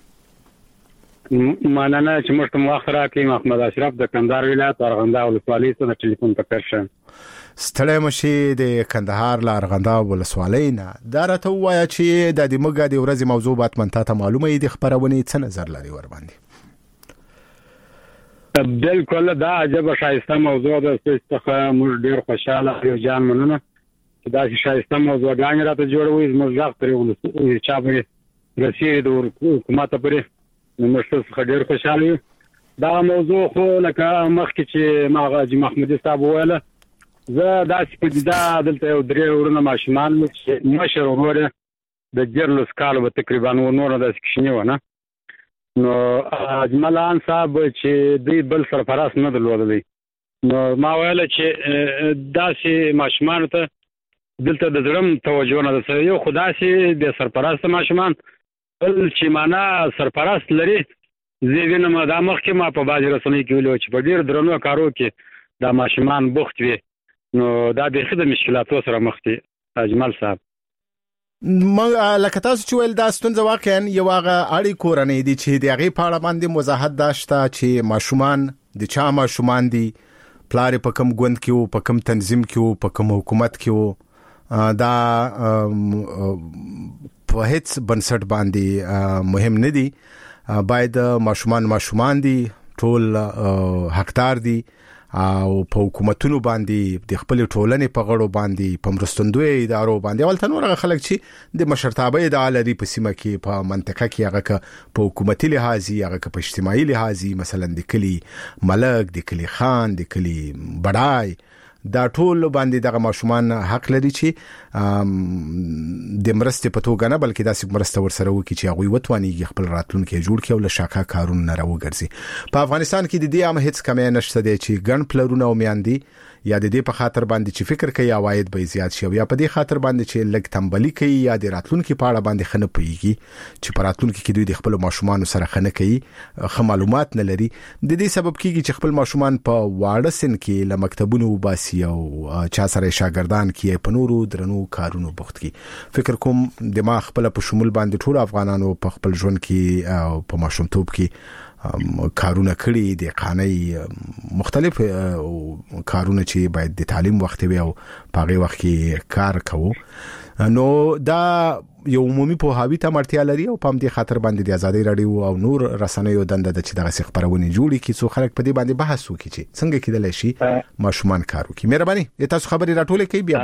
مننه چې موږ ته وخت راکړئ. محمد اشرف د کندهار ولایت ارغنداو ولسوالۍ څخه ټلیفون ته پرشم. ستړی مشه د کندهار ل ارغنداو ولسوالۍ نه دا راته وایا چې د دمګه د ورځې موضوعات منته ته معلومه دي خبرونه څه نظر لري ور باندې؟ بالکل دا عجب شایسته موضوع ده چې موږ ډیر خوشاله یو جان مننه چې دا شایسته موضوع غاڼه راته جوړوي موږ ځاګ پرې ولې چا به رسېږي د حکومت پرې نو موږ څه ډیر خوشاله دا موضوع خو لکه مخکې چې ماغاجي محمودي صاحب ویله زه دا سپیدا دلته یو درې ورونه ماشومان چې مشر وروره د جرلس کال به تقریبا نور د سکشنی ونه نو اجملان صاحب چې دی بل سرپرست نه درلودلی نو ما ویل چې داسې ماشومان ته دلته د ځړم توجه نه ده یو خداسي د سرپرست ماشومان بل چې معنا سرپرست لري زیږنه ما د مخ کې ما په باج رسنۍ کې ویلو چې په ډیر درنو کارو کې د ماشومان بوخت وي نو دا د خدای مشکلاتو سره مخ دي اجمل صاحب. ما لکه تاسو چې ول دا ستونزه واقعا یو هغه اړي کورنۍ دي چې د هغه په اړه باندې وضاحت داشته چې ماشومان د چا ماشومان دي پلار په کوم ګوند کې او په کوم تنظیم کې او په کوم حکومت کې او دا په هیڅ بنسټ باندې مهم نه دي. باید ماشومان دي ټول حقدار دي او په حکومتونو باندې د خپل ټولنې په غړو باندې په مرستندوی ادارو باندې ولته نور خلک چې د مشرتابه ادعا لري په سیمه کې په منطقه کې هغه په حکومتي لحاظي هغه په اجتماعي لحاظي مثلا د کلی ملک د کلی خان د کلی بډای دا ټول باندې دغه ماشومان حق لري چې د مرستې په توګه نه بلکې داسې مرسته ورسره وکړي چې هغه وتواني خپل راتلونکي جوړ کړي او له شاکا کارونه نه راوګرځي. په افغانستان کې د دې هم هیڅ کمی نشته دی چې ګڼ پلرونه او میاندي یا د دې په خاطر باندې چې فکر کوي عواید به زیات شي یا په دې خاطر باندې چې لګ تنبلی کوي یا د راتلونکي په اړه باندې خنه پیږي چې په راتلونکي کې دوی د خپل ماشومان سره خنه کوي خه معلومات نه لري. د دې سبب کیږي چې خپل ماشومان په واړه سن کې له مکتبونو وباسي او چا سره شاګردان کې په نورو درنو کارونو بوخت کی. فکر کوم دماغ خپل په شمول باندې ټول افغانانو په خپل ژوند کې او په ماشومتوب کې کارونه کړی د قانې مختلف کارونه چې باید د تعلیم وخت وي او په هغه وخت کې کار کوو نو دا یو عمومي په هاوی ته مرتیا لري او په دې خاطر باندې د ازادي رادیو او نور رسنیو دنده د چې دغه خبرونه جوړي کی څو خلک په دې باندې بحث وکړي چې څنګه کېدل شي ماشومان کار وکړي. مهرباني تاسو خبري راټولې کوي بیا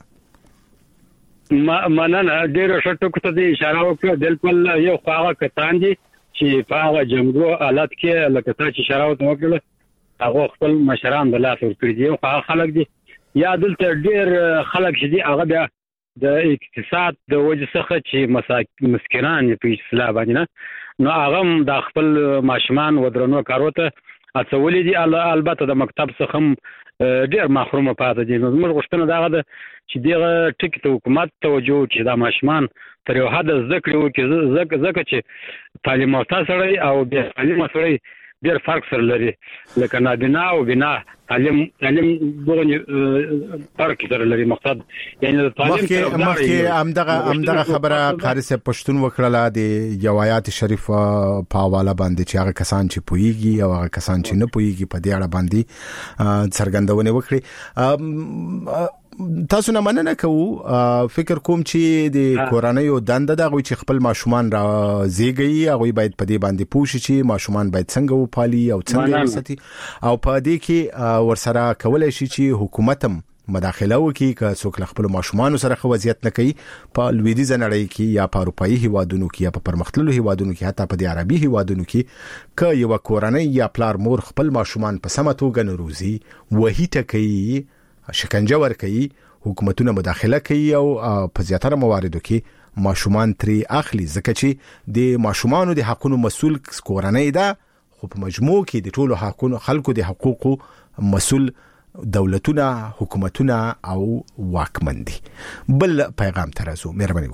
مننه ډېر شټو ته د اشاره وکړه دلپل یو خواغه کتان دي چې په هغه جمهور حالت کې لکه چې اشاره وکړه هغه خپل مشران د لاس ور کړی دي او هغه خلک دي یا دلته ډېر خلک شدي هغه د اقتصاد د وجه څخه چې مسکینان په اصطلاح باندې نو هغه د خپل ماشومان ودرنو کارو ته اڅولې دي البته د مکتب څخه ډېر محروم پاتې دي. نو موږ غوښتنه دا ده چې دغه ټکی ته حکومت توجه چې د ماشومان تر یو حد ذکر وکړي ځکه چې تعلیم یافته سړی او بې تعلیم سړی ډېر فرق سره لري لکه نابینا او بنا تعلیم دغه فرق سره لري مقصد یعنی د تعلیم مخکې همدغه خبره قاری صاحب پښتون وکړه د یوایات شریف په حواله باندې چې هغه کسان چې پويږي او هغه کسان چې نه پويږي په دې اړه باندې څرګندونه وکړي تاسو نه مننه کوو فکر کوم چې د کورنۍ دنده دغه چې خپل ماشومان را زیږي هغه باید په دې باندې پوښي چې ماشومان باید څنګه وپالي او څنګه وساتي او په دې کې ورسره کولای شي چې حکومت هم مداخله وکړي که څوک خپل ماشومان سره خو وضعیت نه کوي په لویدیځ نړۍ کې یا په اروپאי هیوادونو کې یا په پرمختللو هیوادونو کې حتی په عربي هیوادونو کې که یو کورنۍ یا پلار مور خپل ماشومان په سمه توګه نه روزي وਹੀ ټکي شکنجه ور کوي حکومتونه مداخله کوي او په زیاتره مواردو کې ماشومان تری اخلي ځکه چې د ماشومانو د حقوقو مسؤل کورنۍ ده خو په مجموع کې د ټولو حقوقو خلکو د حقوقو مسؤل دولتونه حکومتونه او واکمن دي بل پیغام ترازو مهرباني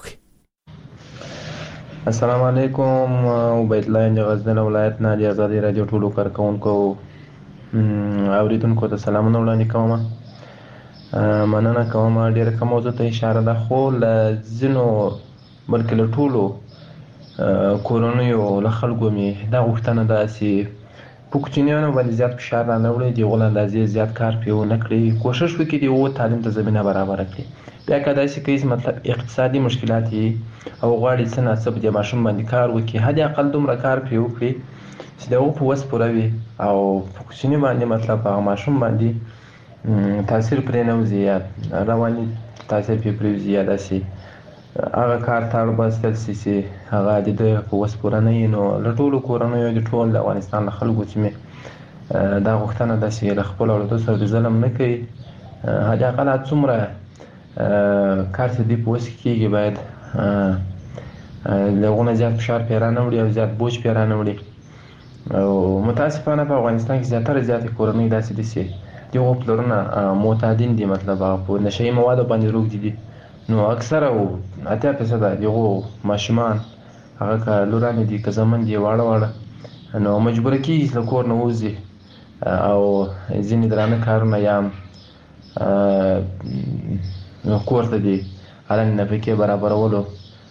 وکړئ السلام علیکم عبید الله غزنی ولایت نه د آزادی رادیو ټولو کارکونکو اوریدونکو ته سلامونه وړاندې کوم مننه کوم ډیره کوم موضوع ته اشاره ده خو لزینو بلکې له ټولو کورونیو له خلکو می دا غوښتنه ده چې پوکچینیانو باندې زیات فشار نه وړي دی ول اندازې زیات کار پیو نه کړی کوشش وکړي دی او تعلیم ته زمينه برابر کړي بیا کدا چې کیس مطلب اقتصادي مشکلات او غواړي سناسب د ماشوم باندې کار وکړي هدي اقل دومره کار پیو کړي چې دا په وس پوروي او پوکچینی باندې مطلب هغه ماشوم باندې تاثیر پرې نه زیات رواني تاثیر پرې زیات شي هغه کار تر باسل سي هغه د وس پورانه نو لټول کورنۍ د ټول افغانستان خلکو چې دا غوښتنه ده چې خپل اولاد سره د ظلم نه کوي هدا قلات څومره کار څه دی پوس کېږي باید لغونه زیات فشار پیرانه وړي او زیات بوج پیرانه وړي او متاسفانه په افغانستان کې زیاتره کورنۍ داسې دي چې دی خپلونه معتادین دي مطلب په نشئی مواد باندې روغ دي نو اکثره او 80% دغه ماشومان هغه لورانه دي که زمون دی واړه نو مجبور کیږي له کور نه وځي او ځینې درانه کارونه یا نو کور ته دي هلن نه پکې برابرولو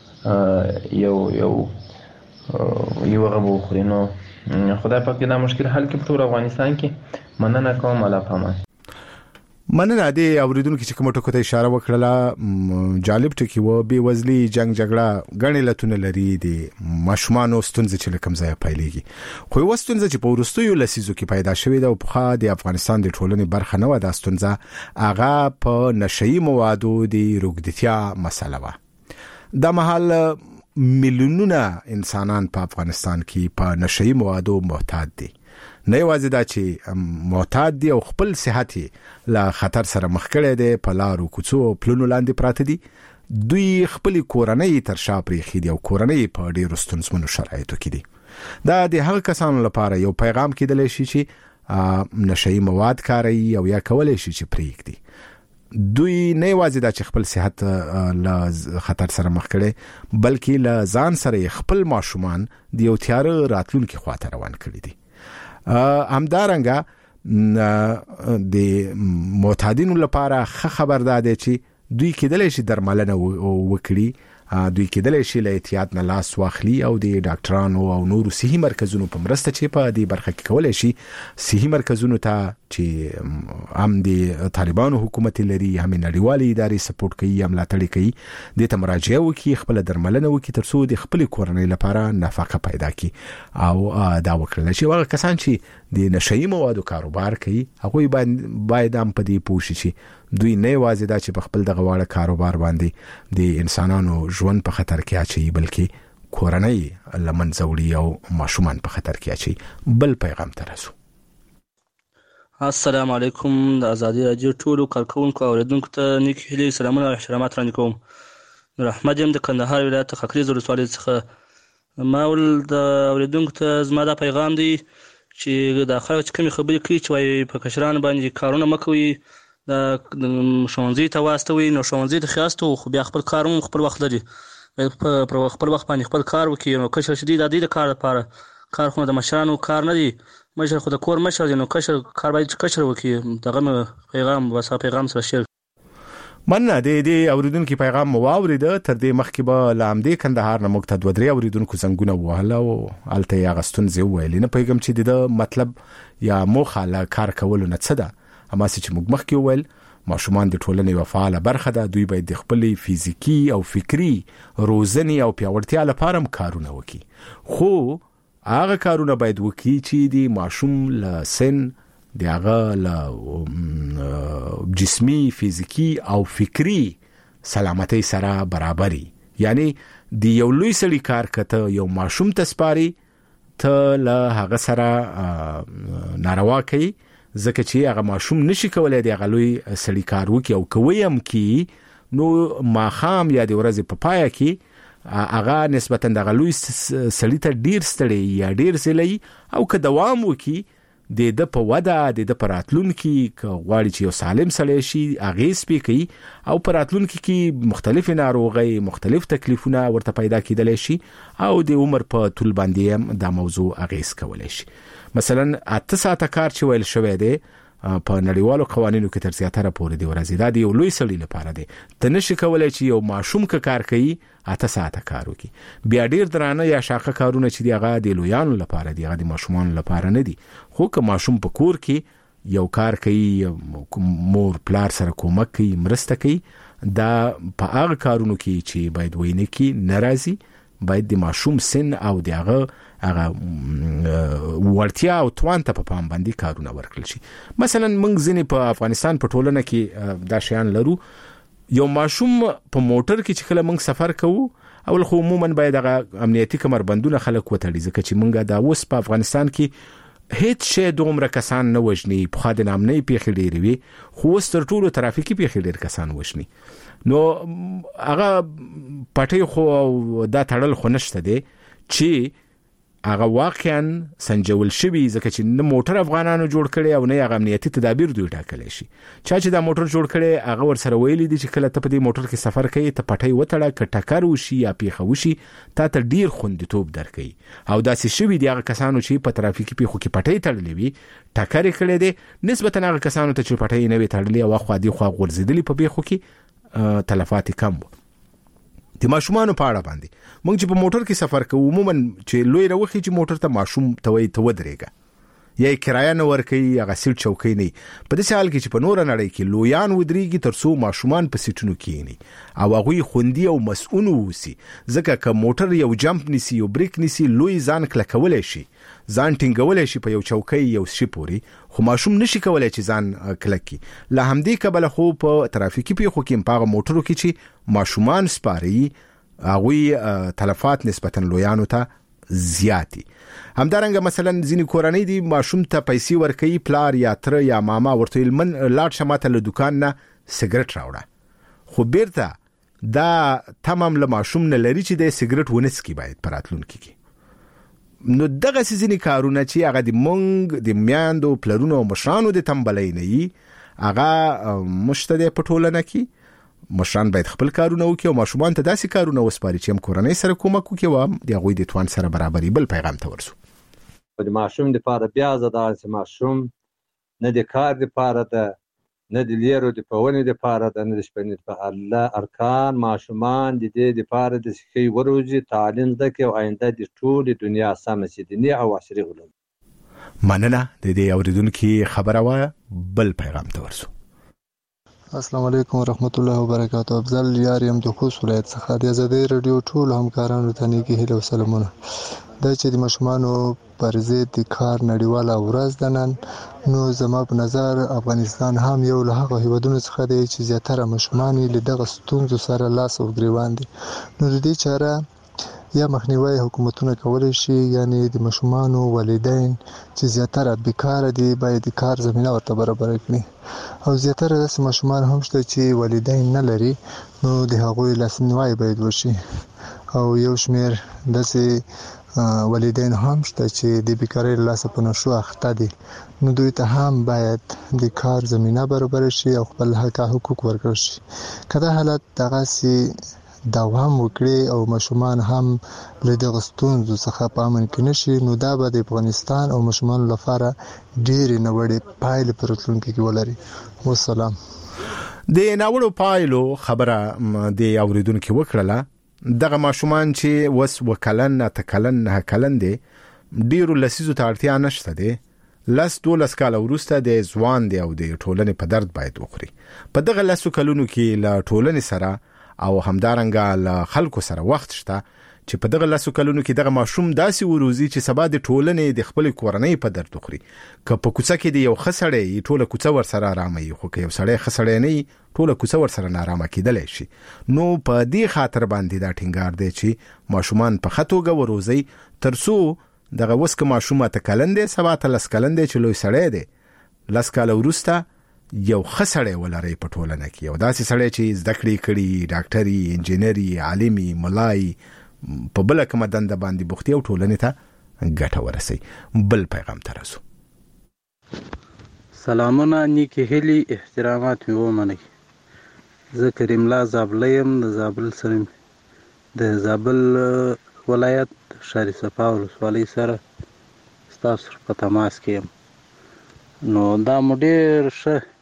یو غو خوري نو خدای پاک دا مشکل حل کړي په افغانستان کې مننه کوم الله پامان مننه دي اوریدونکو چې کوم ټکو ته اشاره وکړه جالب ټکی و بي وزلي جنگ جګړه غنې لتون لري دي ماشومان ستونزې چې کوم ځای پایلېږي خو وستونزه چې په ورستیو لسیزو کې پیدا شوې ده او په خا د افغانستان د ټولنې برخه نه و د ستونزه اغه په نشئی موادو د روغتیا مسله و د محل میلیونونه انسانان په افغانستان کې په نشئی موادو محتاج دي نه یوازې دا چې محتاج دي او خپل صحت له خطر سره مخ کړي دي په لارو کوڅو پلونو لاندې پراته دي دوی خپل کورنۍ تر شا پرېخي دي او کورنۍ په ډېرو ستونزمنو شرایطو کې دي دا د هغه کسانو لپاره یو پیغام کېدلی شي چې نشئی مواد کاروي او یا کولای شي چې پرېږدي دوی نه یوازې دا چې خپل صحت له خطر سره مخ کړي بلکې له ځان سره خپل ماشومان د یو تیار راتلونکي خواته روان کړي دي همدارنګه د معتادینو لپاره خبر ده چې دوی کېدلی شي درملنه وکړي دوی کېدلی شي له احتیاط نه لاس واخلي او د ډاکټرانو او نورو صحي مرکزونو په مرسته چې په دې برخه کې کولای شي صحي مرکزونو ته چې هم د طالبانو حکومت لري هم نړیوالې ادارې سپورټ کوي هم ملاتړ کوي د ته مراجعه وکړي خپل درملنه وکړي ترڅو د خپل کورنۍ لپاره نفقه پیدا کړي او دا وکړل شي هغه کسان چې د نشئی موادو کاروبار کوي هغه باید هم په دې پوه شي دوی نه یوازې دا چې په خپل دغه واړه کاروبار باندې د انسانانو ژوند په خطر کې اچي بلکې کورنۍ لمنځه وړي او ماشومان په خطر کې اچي بل پیغام ترسو السلام علیکم د آزادی رادیو ټولو کارکونکو او اوریدونکو ته نیک هیلې سلامونه او احترامات وړاندې کوم نور احمد يم د کندهار ولایت خاکریز ولسوالۍ څخه ما ول د اوریدونکو ته زما دا پیغام دی چې د خلک کوم خبرې کوي چې وايي په کشران باندې کارونه مکوي د شونځي ته واستوي نو شونځي د خاصته خو بیا خپل کارونه خپل وخت لري په خپل وخت باندې خپل کار وکړي نو کشر شدید د دې کار لپاره کار خو د مشرانو کار نه دی مشر خو د کور مشر نو کشر کار باید کشر وکړي دغه پیغام سره شیر مننه د اوریدونکو پیغام واورید تر دې مخکې به لامدې کندهار نه مقتد ودري اوریدونکو څنګه وهله او الته یا غستون زی ویل نه پیغام چې د مطلب یا موخه لا کار کول نه څه ده اما چې موږ مخکې ویل ماشومان د ټولنې یو فعال برخه ده دوی باید د خپل فزیکی او فکری روزنی او پیاوړتیا لپاره کارونه وکړي خو هغه کارونه باید وکړي چې د ماشوم له سن دغه له جسمی فزیکی او فکری سلامتی سره برابرۍ یعنی د یو لوی سړي کار کته یو ماشوم تسپاري ته له هغه سره ناروا کوي ځکه چې هغه ماشوم نشي کولای د هغه لوی سړي کار وکړي او کوي هم کی نو ماخام یا د ورځې په پای کې هغه نسبتا د هغه لوی سړي ته ډیر ستړي یا ډیر سلی او که دوام وکړي د په وده د پراتلونکو غواړي چې یو سالم سړی شي اغیز پکې او پراتلونکو کې مختلف ناروغي مختلف تکلیفونه ورته پیدا کېدل شي او د عمر په طول باندې هم د موضوع اغیز کولای شي مثلا 8 ساعته کار چې ویل شوی دی په نړیوالو قوانینو کې تر زیاتره پورې دی ورځي دا دی یو لوی سړی لپاره دی ته نشي کولای چې یو ماشوم کار کوي 8 ساعته کار وکړي بیا ډیر درانه یا شاقه کارونه چې دی هغه د لویانو لپاره دی هغه د ماشومان لپاره نه دي خو که ماشوم په کور کې یو کار کوي مور پلار سره کومک کوي مرسته کوي دا په هغه کارونو کې چې باید ویني کې ناراضي باید د ماشوم سن او دغه ورتیا او توان ته په پام باندې کارونه ورکړل شي مثلا موږ ځینې په افغانستان په ټولنه کې دا شیان لرو یو ماشوم په موټر کې چې کله موږ سفر کوو اول خو عموما باید هغه امنیتي کمربندونه خلک وتړي ځکه چې موږ دا اوس په افغانستان کې هیڅ شی دومره کسان نه وژني په خاطر نامنۍ پیښې ډېرې وي خو اوس تر ټولو ترافیکي پیښې ډېر کسان وژني نو هغه پټي خو دا تړل خو نشته دی چې هغه واقعا سنجول شوی ځکه چې نه موټر افغانانو جوړ کړي او نه هغه امنیتي تدابیر دوی ټاکلي شي چې دا موټر جوړ کړي هغه ور سره ویلي دي چې کله ته په دې موټر کې سفر کوي ته پټي وتړه ک ټکر وشي یا پیښه وشي ته ډیر خوندیتوب درکې او داسې شوی دی هغه کسانو چې په ترافیکي پیښو کې پټي تړلې وي ټکر کړي دي نسبتا هغه کسانو ته چې پټي نه وي تړلې او خو دي خو غورځېدلې په پیښو کې تلفات کم د ماشومان په اړه باندې موږ چې په موټر کې سفر کوو عموما چې لوی راوخی چې موټر ته ماشوم توي ته ودرېګا یا کرایه نه ورکي هغه سیټ چوکۍ نه په دې حال کې چې په نور نړۍ کې لویان ودرېږي ترڅو ماشومان په سیټونو کې نه او هغه خوندي او مسؤل وسی ځکه که موټر یو جمپ نسی یو بریک نسی لوی ځان کلکول شي ځان ټینګول شي په یو چوکۍ یو شی پوري خو ماشوم نشي کولای چې ځان کلکی له همدې کبل خو په ترافیکي پیښو کې په موټرو کې چې ماشومان سپاري هغه تلفات نسبتا لویانو ته زیاتی همدارنګه مثلا ځینې کورنۍ دي ماشوم ته پیسې ورکوي پلار یا تر یا ماما ورته من لاړ شماته له دکان نه سیګریټ راوړه خو بیرته دا تمام له ماشوم نه لري چې د سیګریټ ونسکي باید پراتلونکي کې نو دغه سيزنی کارونه چې هغه د مونږ د میاندو پلرونو مشرانو د تنبلۍ نه هغه مشتده پټولنه کې مشران باید خپل کارونه وکړي او ماشومان ته داسې کارونه وسپاري چې هم کورنۍ سره کومک وکړي او د هغوی د توان سره برابرۍ بل پیغام ته ورسو د ماشوم لپاره بیا زده چې ماشوم نه د کار لپاره ده نه د لیرو د پونې لپاره ده نه د شپنې په الله ارکان ماشومان د دې لپاره د شي وروجي تعلیم زده او آینده د ټول دنیا سم شي دنیا او عصري علوم مننه د دې اوریدونکو خبره وای بل پیغام ته ورسو السلام علیکم ورحمت الله وبرکاته افضل یاریم د خوست ولایت څخه د آزادۍ رادیو ټول همکارانو ته نیکی هیله او سلامونه دا چې د ماشومانو پر ضد د کار نړیواله ورځ ده نن نو زما په نظر افغانستان هم یو له هغه هیوادونو څخه دی چې زیاتره ماشومان له دغه ستونزو سره لاس او ګریوان دي نو د دې چاره یا مخنیوي حکومتونه کولای شي یعنی د ماشومانو والدین چې زیاتره بیکاره دي باید د کار زمينه ورته برابر کړي او زیاتره د ماشومان هم شته چې والدین نه لري نو د هغوی لاسنیوي باید وشي او یو شمیر داسې والدین هم شته چې د بیکاری لاسه په نشو اخته دي نو دوی ته هم باید د کار زمينه برابر شي او خپل حقوق ورکړي شي کله حالت دغه سي دوام وکړي او ماشومان هم له دغه ستونزو څخه په امن کې نشي، نو دا به د افغانستان او ماشومان لپاره ډېرې نوړې پایلې په راتلونکي کې ولري. والسلام. د ناوړو پایلو خبره د اوریدونکو وکړه. دغه ماشومان چې وس وکلن تکلن نه کلن دي ډیرو لسیزو ته اړتیا نشته دي. لس 12 کال وروسته د ځوان دی او د ټولنې په درد باید وخوري. په دغه لسو کلونو کې له ټولنې سره او همدارنګه له خلکو سره وخت شته چې په دغه لسو کلونو کې دغه ماشوم داسې وروزي چې سبا د ټولنې د خپل کورنۍ په درد وخوري. که په کوڅه کې دی یو خسړی ټوله کوڅه ور سره آرامي، خو که یو سړی خسړی نه ټوله کوڅه ور سره نارامه کېدلی شي. نو په دې خاطر باندې دا ټینګار دی چې ماشومان په خطوګه وروزي ترڅو دغه وسکه ماشومه ته کلندې سبا ته لس کلندې چې لوی سړی دی لس کال وروسته یو خسړی ولري په ټولنه کې، یو داسې سړی چې زده کړې کړي، ډاکټري، انجینري، عالمي، ملای په بل کومه دنده باندې بوختي او ټولنې ته ګټه ورسي. بل پیغام ترسو. سلامونه، نیکی هیلی، احترامات می ومنئ. زه کریم الله زابلیم د زابل سره د زابل ولایت شهر صفا ولسوالۍ سره ستاسو په تماس کې یم. نو دا مو ډېر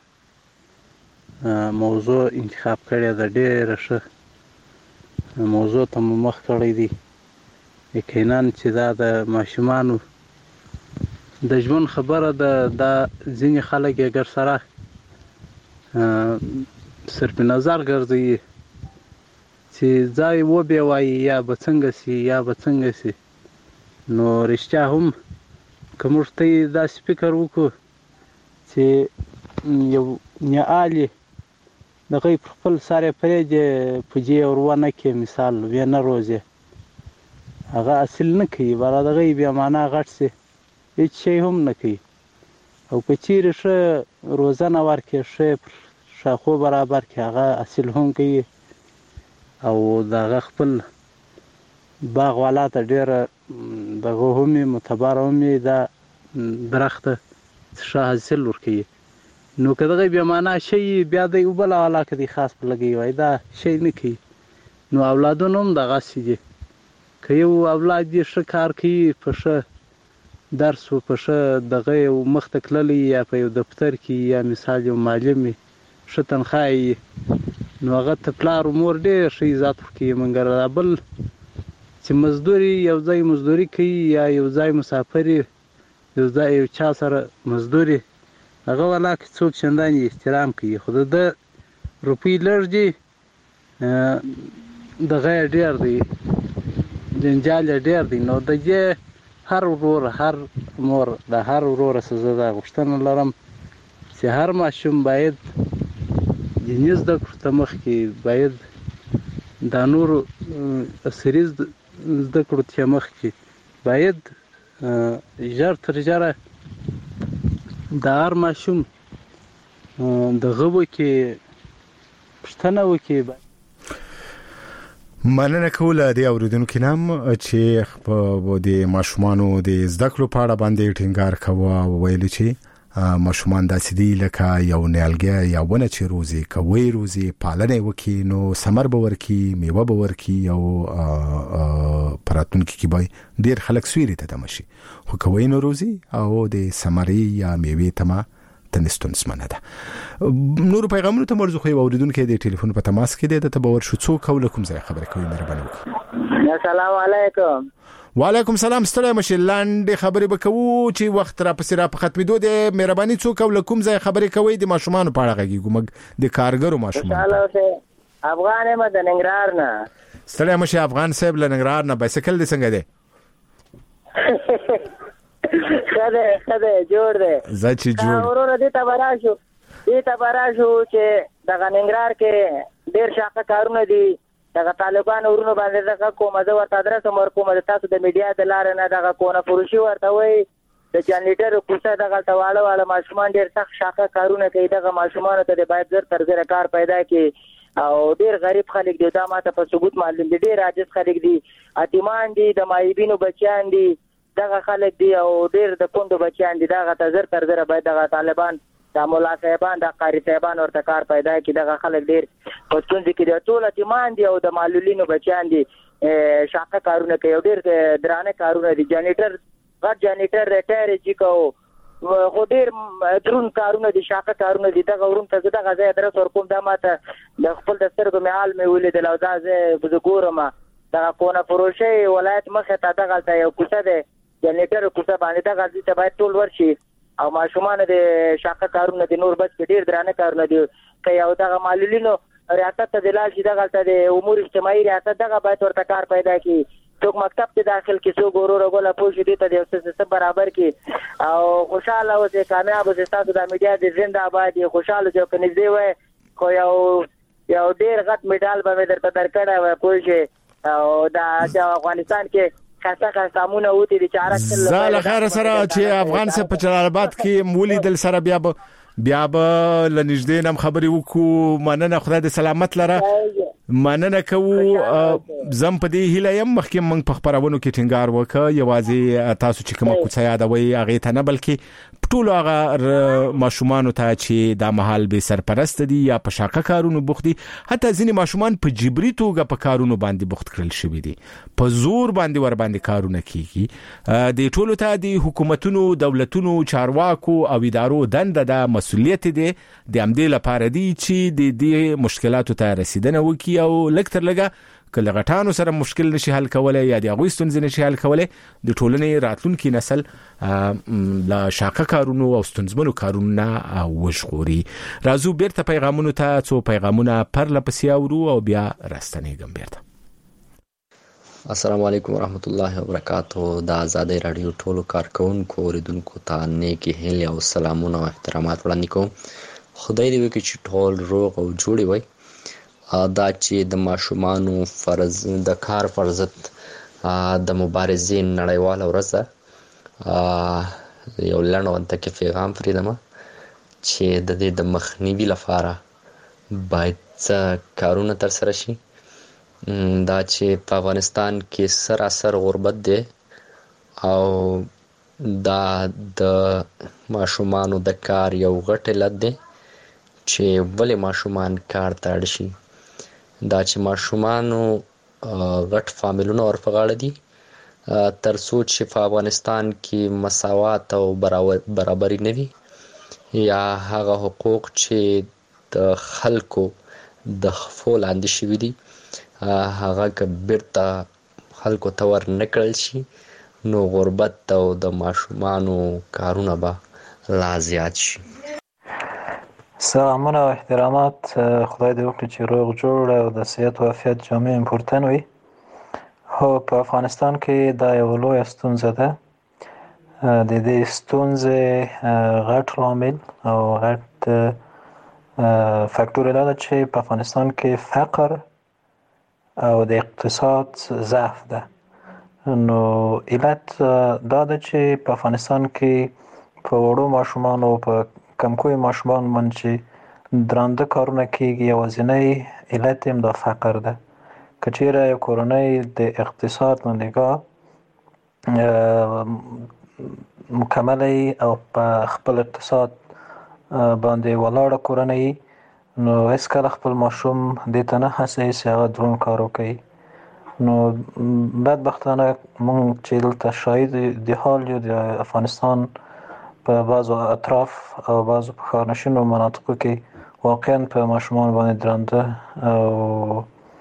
ښه موضوع انتخاب کړې ده، ډېره ښه موضوع ته مو مخ کړی دی. یقینا چې دا د ماشومانو د ژوند خبره ده. دا ځینې خلک یې ګر سره صرف نظر ګرځوي چې ځای وبې وایي یا به څنګه سي یا به څنګه سي. نو رښتیا هم که موږ ته یې داسې فکر وکړو چې یو نیالي د هغوی پر خپل سر یې پرېږدي پوجې ور ونه کړي، مثال ویې نه روزي، هغه اصل نه کوي، بله د هغوی بې معنا غټ سي، هېڅ شی هم نه کوي. او که چیرې ښه روزنه ورکړي، ښه پر شاخو برابر کړي، هغه اصل هم کوي او دغه خپل باغ والا ته ډېره دغه هم معتبره هم دا درخته ښه حاصل ورکوي. نو که دغه بې معنا شی بیا دی وبله والا که دی خاص په لګوي وایي دا شی نه کوي. نو اولادونه هم دغسې دي. که یو اولاد یې ښه کار کوي، په ښه درس و په ښه دغه یو مخته تللی یا په یو دفتر کې یا مثال یو معلم وي، ښه تنخواه یې، نو هغه ته پلار و مور ډېر ښه عزت ورکوي. مګر دا بل چې مزدوري یو ځای مزدوري کوي یا یو ځای مسافر یو ځای یو چا سره مزدوري، هغه والا که څوک چندانې احترام کوي، خو د ده روپۍ لږ دي، دغه یې ډېر دی، جنجال یې ډېر دی. نو د دې هر ورور هر مور د هر وروره څه زه دا غوښتنه لرم چې هر ماشوم باید دیني زده کړو ته مخکې باید دا نورو عصري زده کړو ته مخکې باید ژر تر ژره د هر ماشوم دغه وکړي، پوښتنه وکړي. مننه کوله د اوریدونکو نام چې په د ماشومانو د زده کړو په اړه باندې ټینګار کوي او ویل چې ماشومان داسې دي لکه یو نیالګی یا ونه چې روزي کوي روزي پالنه وکي نو ثمر به ورکي، میوه به ورکي او پراتونکو کې به ډیر خلک سویری ته دمشي. خو کوي نو روزي او د ثمري یا میوه تما تنستون سمنه ده. نور پیغامونو ته مرزو خو اوریدونکو د ټلیفون په تماس کې د تبور شو څوک ولکم زه خبرې کوي مهرباني وکړئ. السلام علیکم. وعلیکم سلام. ستړی مشه لاندې خبرې وکړو چې وخت را پسې را په ختمېدو د مهرباني څوک ولکم زه خبرې کوي د ماشومان په اړه غږیږم د کارګرو ماشومان. افغان ما د ننګرهار نه. ستړی مشه افغان صاحب له ننګرهار نه بایسکل دې څنګه دی؟ خده جوړ دی. زچ جوړ. ورور دې ته براشو چې د ننګرهار کې ډېر شاقه کارونه دي. دغه طالبان ورونو باندې دغه کومه زه ورته ادرس ورکوم د تاسو د میډیا د لارې نه دغه کونه فروشي ورته وایي د جنریټر کوڅه دغه واړه واړه ماشومان ډېر سخت شاقه کارونه کوي. دغه ماشومانو ته باید زر تر زره کار پیدا کړي او ډېر غریب خلک دي. دا ماته په ثبوت معلوم دي. ډېر عاجز خلک دي، یتیمان دي، د مایبینو بچیان دي، دغه خلک دي او ډېر د کندو بچیان دي. دغه ته زر تر زره باید دغه طالبان دا مولا صاحبان د قاری صاحبان ورته کار پیدا کی دغه خلک ډیر پښتون دي کې د ټول یتیمان دي او د معلولینو بچیان دي شاقه کارونه کوي ډیر درانه کارونه دي جنریټر غټ جنریټر ریټایر چې کو خو ډیر درون کارونه دي شاقه کارونه دي دغه ورون ته دغه ځای درس ورکوم دا ماته د خپل دسترګو مهال مې ولید له ځای په ګورم دا کونه پروشي ولایت مخه ته دغه یو کوڅه ده جنریټر کوڅه باندې دغه ځای ته باید ټول ورشي او ماشومان د شاقه کارونه د نور بچ ډیر درانه کارونه دي کوي او دغه معلولینو ریاست ته د لال شي دغه ته د امور اجتماعي ریاست دغه باید ورته کار پیدا کی څوک مکتب ته داخل کی څوک ورور غولا پوښي دي ته د څه برابر کی او خوشاله او کامیاب اوسه تاسو د میډیا د زنده آباد خوشاله جو کني دی وای خو یو ډیر غټ میډال به درته درکړای وای پوښي او د افغانستان کې خاصه سامونه وتی دي چارک زال خیر سره چې افغان سره په جلال آباد کې مولی دل سره بیا به لنجدې نم خبري وکړو مننه خدای دې سلامت لره مننه کوو زم په دې هیله يم مخکې موږ په خبرونو کې ټینګار وکړ یوازې تاسو چې کومه کوڅه یادوي هغه ته نه بلکې ټول هغه ماشومان ته چې د محل به سرپرست دي یا په شاقه کارونو بوخت دي حتی ځینې ماشومان په جبري توګه په کارونو باندې بوخت کړل شوی دي په زور باندې ور باندې کارونه کیږي د ټولو ته د حکومتونو دولتونو چارواکو او ادارو دنده د مسؤلیت دي د امدې لپاره دي چې د دې مشکلاتو ته رسیدنه وکړي او لکتر لګه کله غټانو سره مشکل نشي حل کولای یا د غوي ستونزې نشي حل کولای د ټولنې راتلونکي نسل لا شاقه کارونو او ستونزمنو کارونه وشغوري راځو بیرته پیغامونو ته څو پیغامونه پر لپسې اورو او بیا راستنېږم بیرته السلام علیکم ورحمت الله وبرکاته د آزادۍ رادیو ټولو کارکونکو اوریدونکو ته نیکی هیلې او سلامونه او احترامات وړاندې کوم خدای دې وکړي چې ټول روغ او جوړ وي دا چې د ماشومانو فرض د کار فرضت د مبارزې نړیواله ورځ یو لنډ کې پیغام پریدم چې د دې د مخنیوي لپاره باید څه کارونه تر سره شي دا چې په افغانستان کې سراسر غربت دی او دا د ماشومانو د کار یو غټ علت دی چې ولې ماشومان کار ته اړ شي دا چې ماشومانو غټ فامیلونه ورپه غاړه دي تر څو چې په افغانستان کې مساوات او برابري نه وي یا هغه حقوق چې د خلکو د خفو لاندې شوي دي هغه که بیرته خلکو ته ور نه کړل شي نو غربت او د ماشومانو کارونه به لا زیات شي سلامونه او احترامات خدای دې وکړي چې روغ جوړ او د صحت او عافیت جامع امپورتن وي هو په افغانستان کې دا یو لوی ستونزه ده د دې ستونزې غټ لامل او غټ فاکتور دا چې په افغانستان کې فقر او د اقتصاد ضعف ده نو علت دا ده چې په افغانستان کې په وړو ماشومانو په کمکوی ماشومان من چې درانده کارونه کیږي یوازینی علت هم د فقر ده که چیرې یو کورنۍ د اقتصاد نه نگاه مکمله او په خپل اقتصاد باندې ولاړه کورنۍ نو هیڅ کله خپل ماشوم دې ته نه هڅوي چې هغه درون کار وکړي نو بدبختانه موږ چې دلته شاهد د حال یو د افغانستان په بعضو اطراف او بعضو په ښارنشینو مناطقو کې واقعا په ماشومان باندې درانده او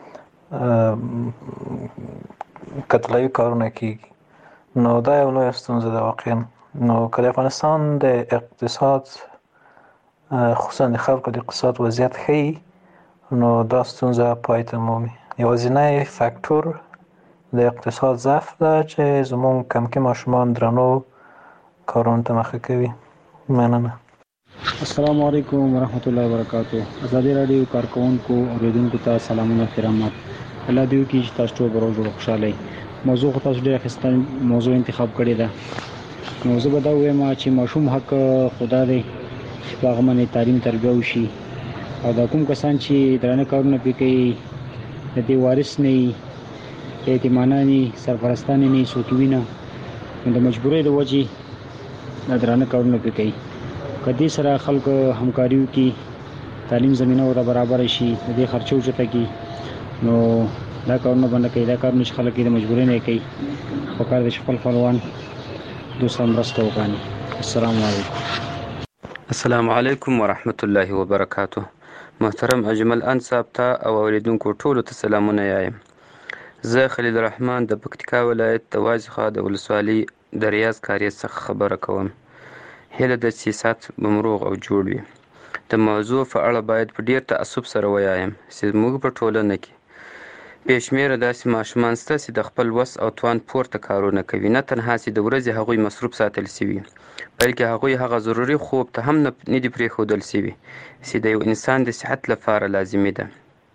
قتلوي کارونه کیږي نو دا یو لویه ستونزه ده واقعا نو که د افغانستان د اقتصاد خصوصا د خلکو د اقتصاد وضعیت ښه نو دا ستونزه پای ته مومي یوازینی فاکتور د اقتصاد ضعف ده چې زموږ کمکي ماشومان درنو کارونه ته مخه کوي مننه السلام علیکم ورحمت الله وبرکاته آزادۍ رادیو کارکونکو اوریدونکو ته سلامونه احترامات الله دې وکړي چې تاسو ټول به روغ خوشاله موضوع خو تاسو ډېره ښه موضوع انتخاب کړې ده موضوع به دا وایم چې ماشوم حق خدا دی چې په هغه باندې تعلیم تربیه وشي او دا کوم کسان چې درانه کارونه پرې کوي د دې وارث نه وي یتیمانه نه سرپرستانې نه څوک وي نه نو د مجبورۍ د وجې دا درانه کارونه پرې کوي کدي سره خلکو همکاري وکړي تعلیم زمينه ورته برابر شي د دې خرچو چته کی نو دا کارونه باندې کوي دا کارونه خلک د مجبورې نه کوي په کار د خپل خپلوان دوستان مرسته وکړي. السلام علیکم. السلام علیکم ورحمت الله وبرکاته. محترم اجمل انصاب ته او اوریدونکو ټولو ته سلامونه یایم. زه خلیل الرحمن د پکتیکا ولایت د وازخه د ولسوالۍ د ریاض کاریز څخه خبره کوم. هله د سیاست بمروغ او جوړ وي. د موضوع په اړه باید په ډیر تعصب سره ویایم چې موږ په ټولنه کې بېشمېره داسې ماشومان شته چې د خپل وس او توان پورته کارونه کوي، نه تنها چې د ورځې هغوی مصروف ساتل شوي بلکې هغوی هغه ضروري خوب ته هم نه دي پرېښودل شوي چې د یو انسان د صحت لپاره لازمي ده.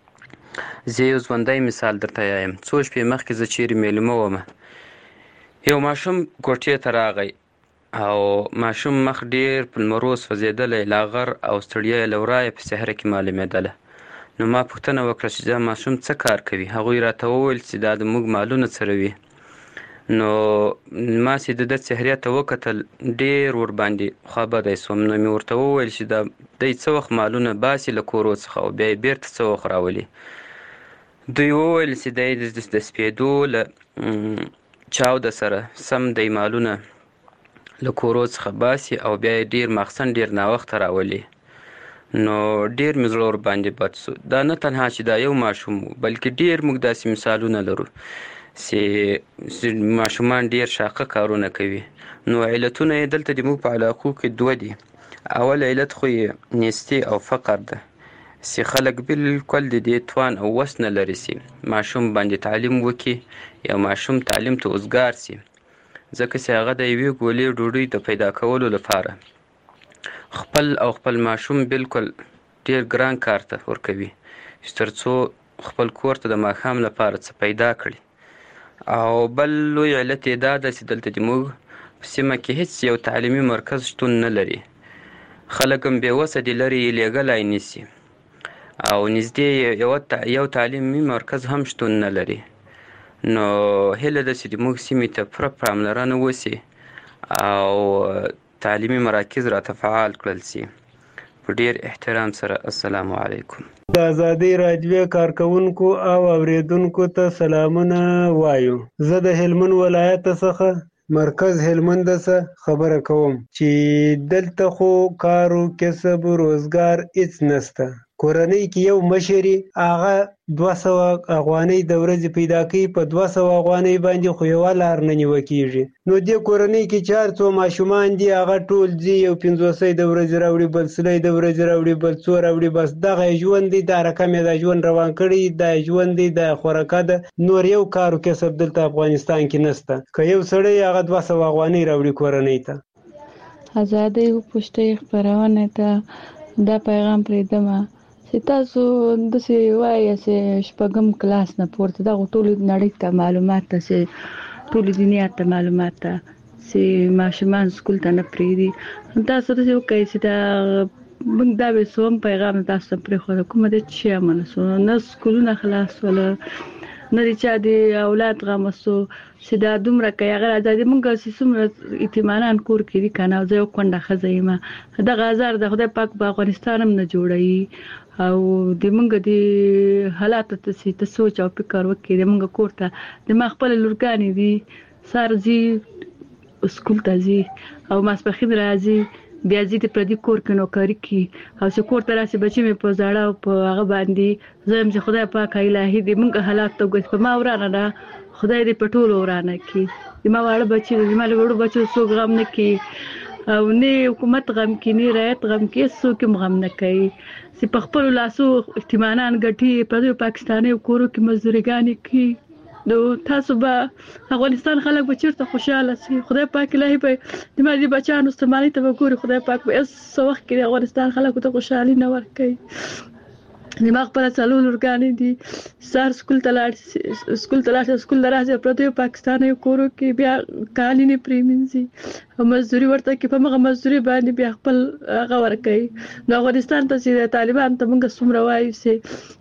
زه یو ژوندی مثال درته یایم. څو شپې مخکې زه چیرې میلمه ومه، یو ماشوم کوټې ته راغی او ماشوم مخ ډیر په لمرو سوځېدلی، لاغر او ستړیا یې له ورایه په صحره کې معلومېدله. نو ما پوښتنه وکړه چې دا ماشوم څه کار کوي؟ هغوی راته وویل چې دا د موږ مالونه څروي. نو ما چې د ده څهرې ته وکتل ډیر ورباندې خوابدی سوم. نو مې ورته وویل چې دا دی څه وخت مالونه باسي له کورو څخه او بیا یې بیرته څه وخت راولي. دوی وویل چې دی د سپېدو له چاوده سره سم دی مالونه له کورو څخه باسي او بیا یې ډیر مخصن ډیر ناوخته راولي. نو ډیر مې زړه ورباندې بد سو. دا نه تنها چې دا یو ماشوم و بلکې ډیر موږ داسې مثالونه لرو چې ماشومان ډیر شاقه کارونه کوي. نو علتونه یې دلته د موږ په علاقو کې دوه دي. اول علت خو یې نیستي او فقر ده چې خلک بالکل د دې توان او وس نه لري چې ماشوم باندې تعلیم وکړي یا ماشوم تعلیم ته اوزګار شي، ځکه چې هغه د یوې ګولې ډوډۍ د پیدا کولو لپاره خپل ماشوم بالکل ډیر ګران کار ته ورکوي چې تر څو خپل کور ته د ماښام لپاره څه پیدا کړي. او بل لوی علت یې دا ده چې دلته زموږ په سیمه کې هیڅ یو تعلیمي مرکز شتون نه لري. خلک هم بېوسه دي، لرې یې لیږلی نیسي او نږدې یو تعلیمي مرکز هم شتون نه لري. نو هیله ده چې زموږ سیمې ته پوره پاملرنه وشي او تعلیمي مراکز راته فعال کړل شي. په ډیر احترام سره السلام علیکم. د ازادۍ راډیو کارکونکو او اوریدونکو ته سلامونه وایو. زه د هلمند ولایت څخه مرکز هلمند څخه خبره کوم چې دلته خو کارو کسب روزګار هیڅ نشته. کورنۍ کې یو مشري هغه 200 افغانۍ د ورځې پیدا کوي، په 200 افغانۍ باندې خو یو لار نه نیول کېږي. نو دې کورنۍ کې 400 ماشومان دي، هغه ټول دي یو 500 د ورځې راوړي، بل 100 د ورځې راوړي، بل 100 راوړي. بس دغه ژوند دی، دا رقم یې د ژوند روان کړي، دا ژوند دی، د خوراکه ده. نور یو کارو کسب دلته افغانستان کې نشته. که یو سړی هغه 200 افغانۍ راوړي کورنۍ ته. ازادۍ پوښتنې خبرونه ته دا پیغام پرېږدم چې تاسو داسې وایئ چې شپږم کلاس نه پورته دغه ټولې نړۍ ته معلومات ته چې ټولې دنیا ته معلومات ته چې ماشومان سکول ته نه پرېږدي. تاسو داسې وکړئ چې دا موږ دا وسوم پیغام تاسو ته پرېښود کومه د چې امنه سو نه سکولونه خلاص ولا نه دي چا د اولاد غمسو چې دا دومره کوي. هغه ازادي موږ چې څومره اطمینان کور کې دي که نه. زه یو کونډه ښځه یم، دغه ازار د خدای پاک په افغانستان هم نه جوړوي او د موږ د حالاتو ته چې ته سوچ او فکر وکړې. د موږ کور ته د ما خپله لورګانې دي، سهار ځي سکول ته ځي او ماسپښین راځي، بیا ځي د پردي کور کې نوکري کوي او چې کور ته راسي بچي مې په زاړه او په هغه باندې زه یم چې خدای پاک الهي دې موږ حالات ته وګوري. په ما ورانه ده، خدای دې په ټولو ورانه کړي. د ما واړه بچي د ما له وړو بچو څوک غم نه کوي او نه حکومت غم کوي نه رعیت غم کوي، څوک هم غم نه کوي. چې په خپلو لاسو اطمینان ګټي، په پاکستاني کورو کې مزدورګانې کوي. نو تاسو به افغانستان خلک به چیرته خوشاله شي؟ خدای پاک الهي به د مالي بچانو استعمالي ته وګوري. خدای پاک به څه وخت کې افغانستان خلکو ته خوشحالي نه ورکوي. زما خپله څلور لورګانې دي، سهار سکول ته لاړ شي، سکول ته راځي پردیو پاکستانیو کورو کې بیا کالي نه پرېمینځي او مزدوري ورته کوي. په همغه مزدوري باندې بیا خپل هغه ورکوي. نو افغانستان ته چې طالبان ته موږ څومره وایو چې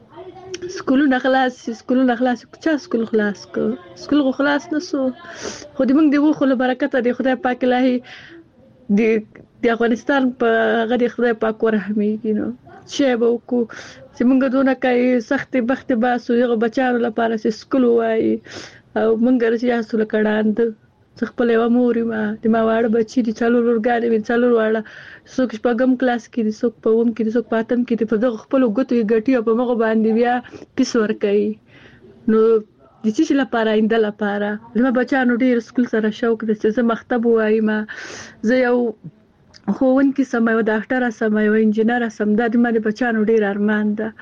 سکولونه خلاص شي، سکولونه خلاص شي. چا سکول خلاص کړ؟ سکول خو خلاص نه شو، خو د موږ د وخو له برکته دی خدای پاک الهي د افغانستان په غړي خدای پاک ورحمېږي نو چې به وکړو چې موږ دونه کوي سختې بختې باسو یو بچانو لپاره چې سکول وایي او موږ رسیاسو لکړاند خپل یو مور ما د ما واړه بچی دي څلور ورګانې وین څلور واړه څوک شپږم کلاس کې دي څوک په ووم کې دي څوک په اتم کې دي په دغه خپل ګوتو ګټي او په مغه باندې بیا پیس ور کوي نو د چې لپاره انده لپاره زما بچانو ډیر سکول سره شوق دي چې زه مکتب وایم زه یو خوون کې سم یو ډاکټر سم یو انجنیر سم د دې بچانو ډیر ارمان ده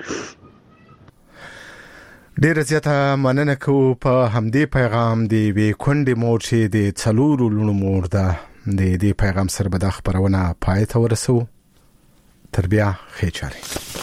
ډیر زیاته مننه کوم په همدې پیغام دی وی کونډې مور چې د څلورو لونو مور ده د دې پیغام سره به د خبرونه پای ته ورسو تر بیا خیر چاري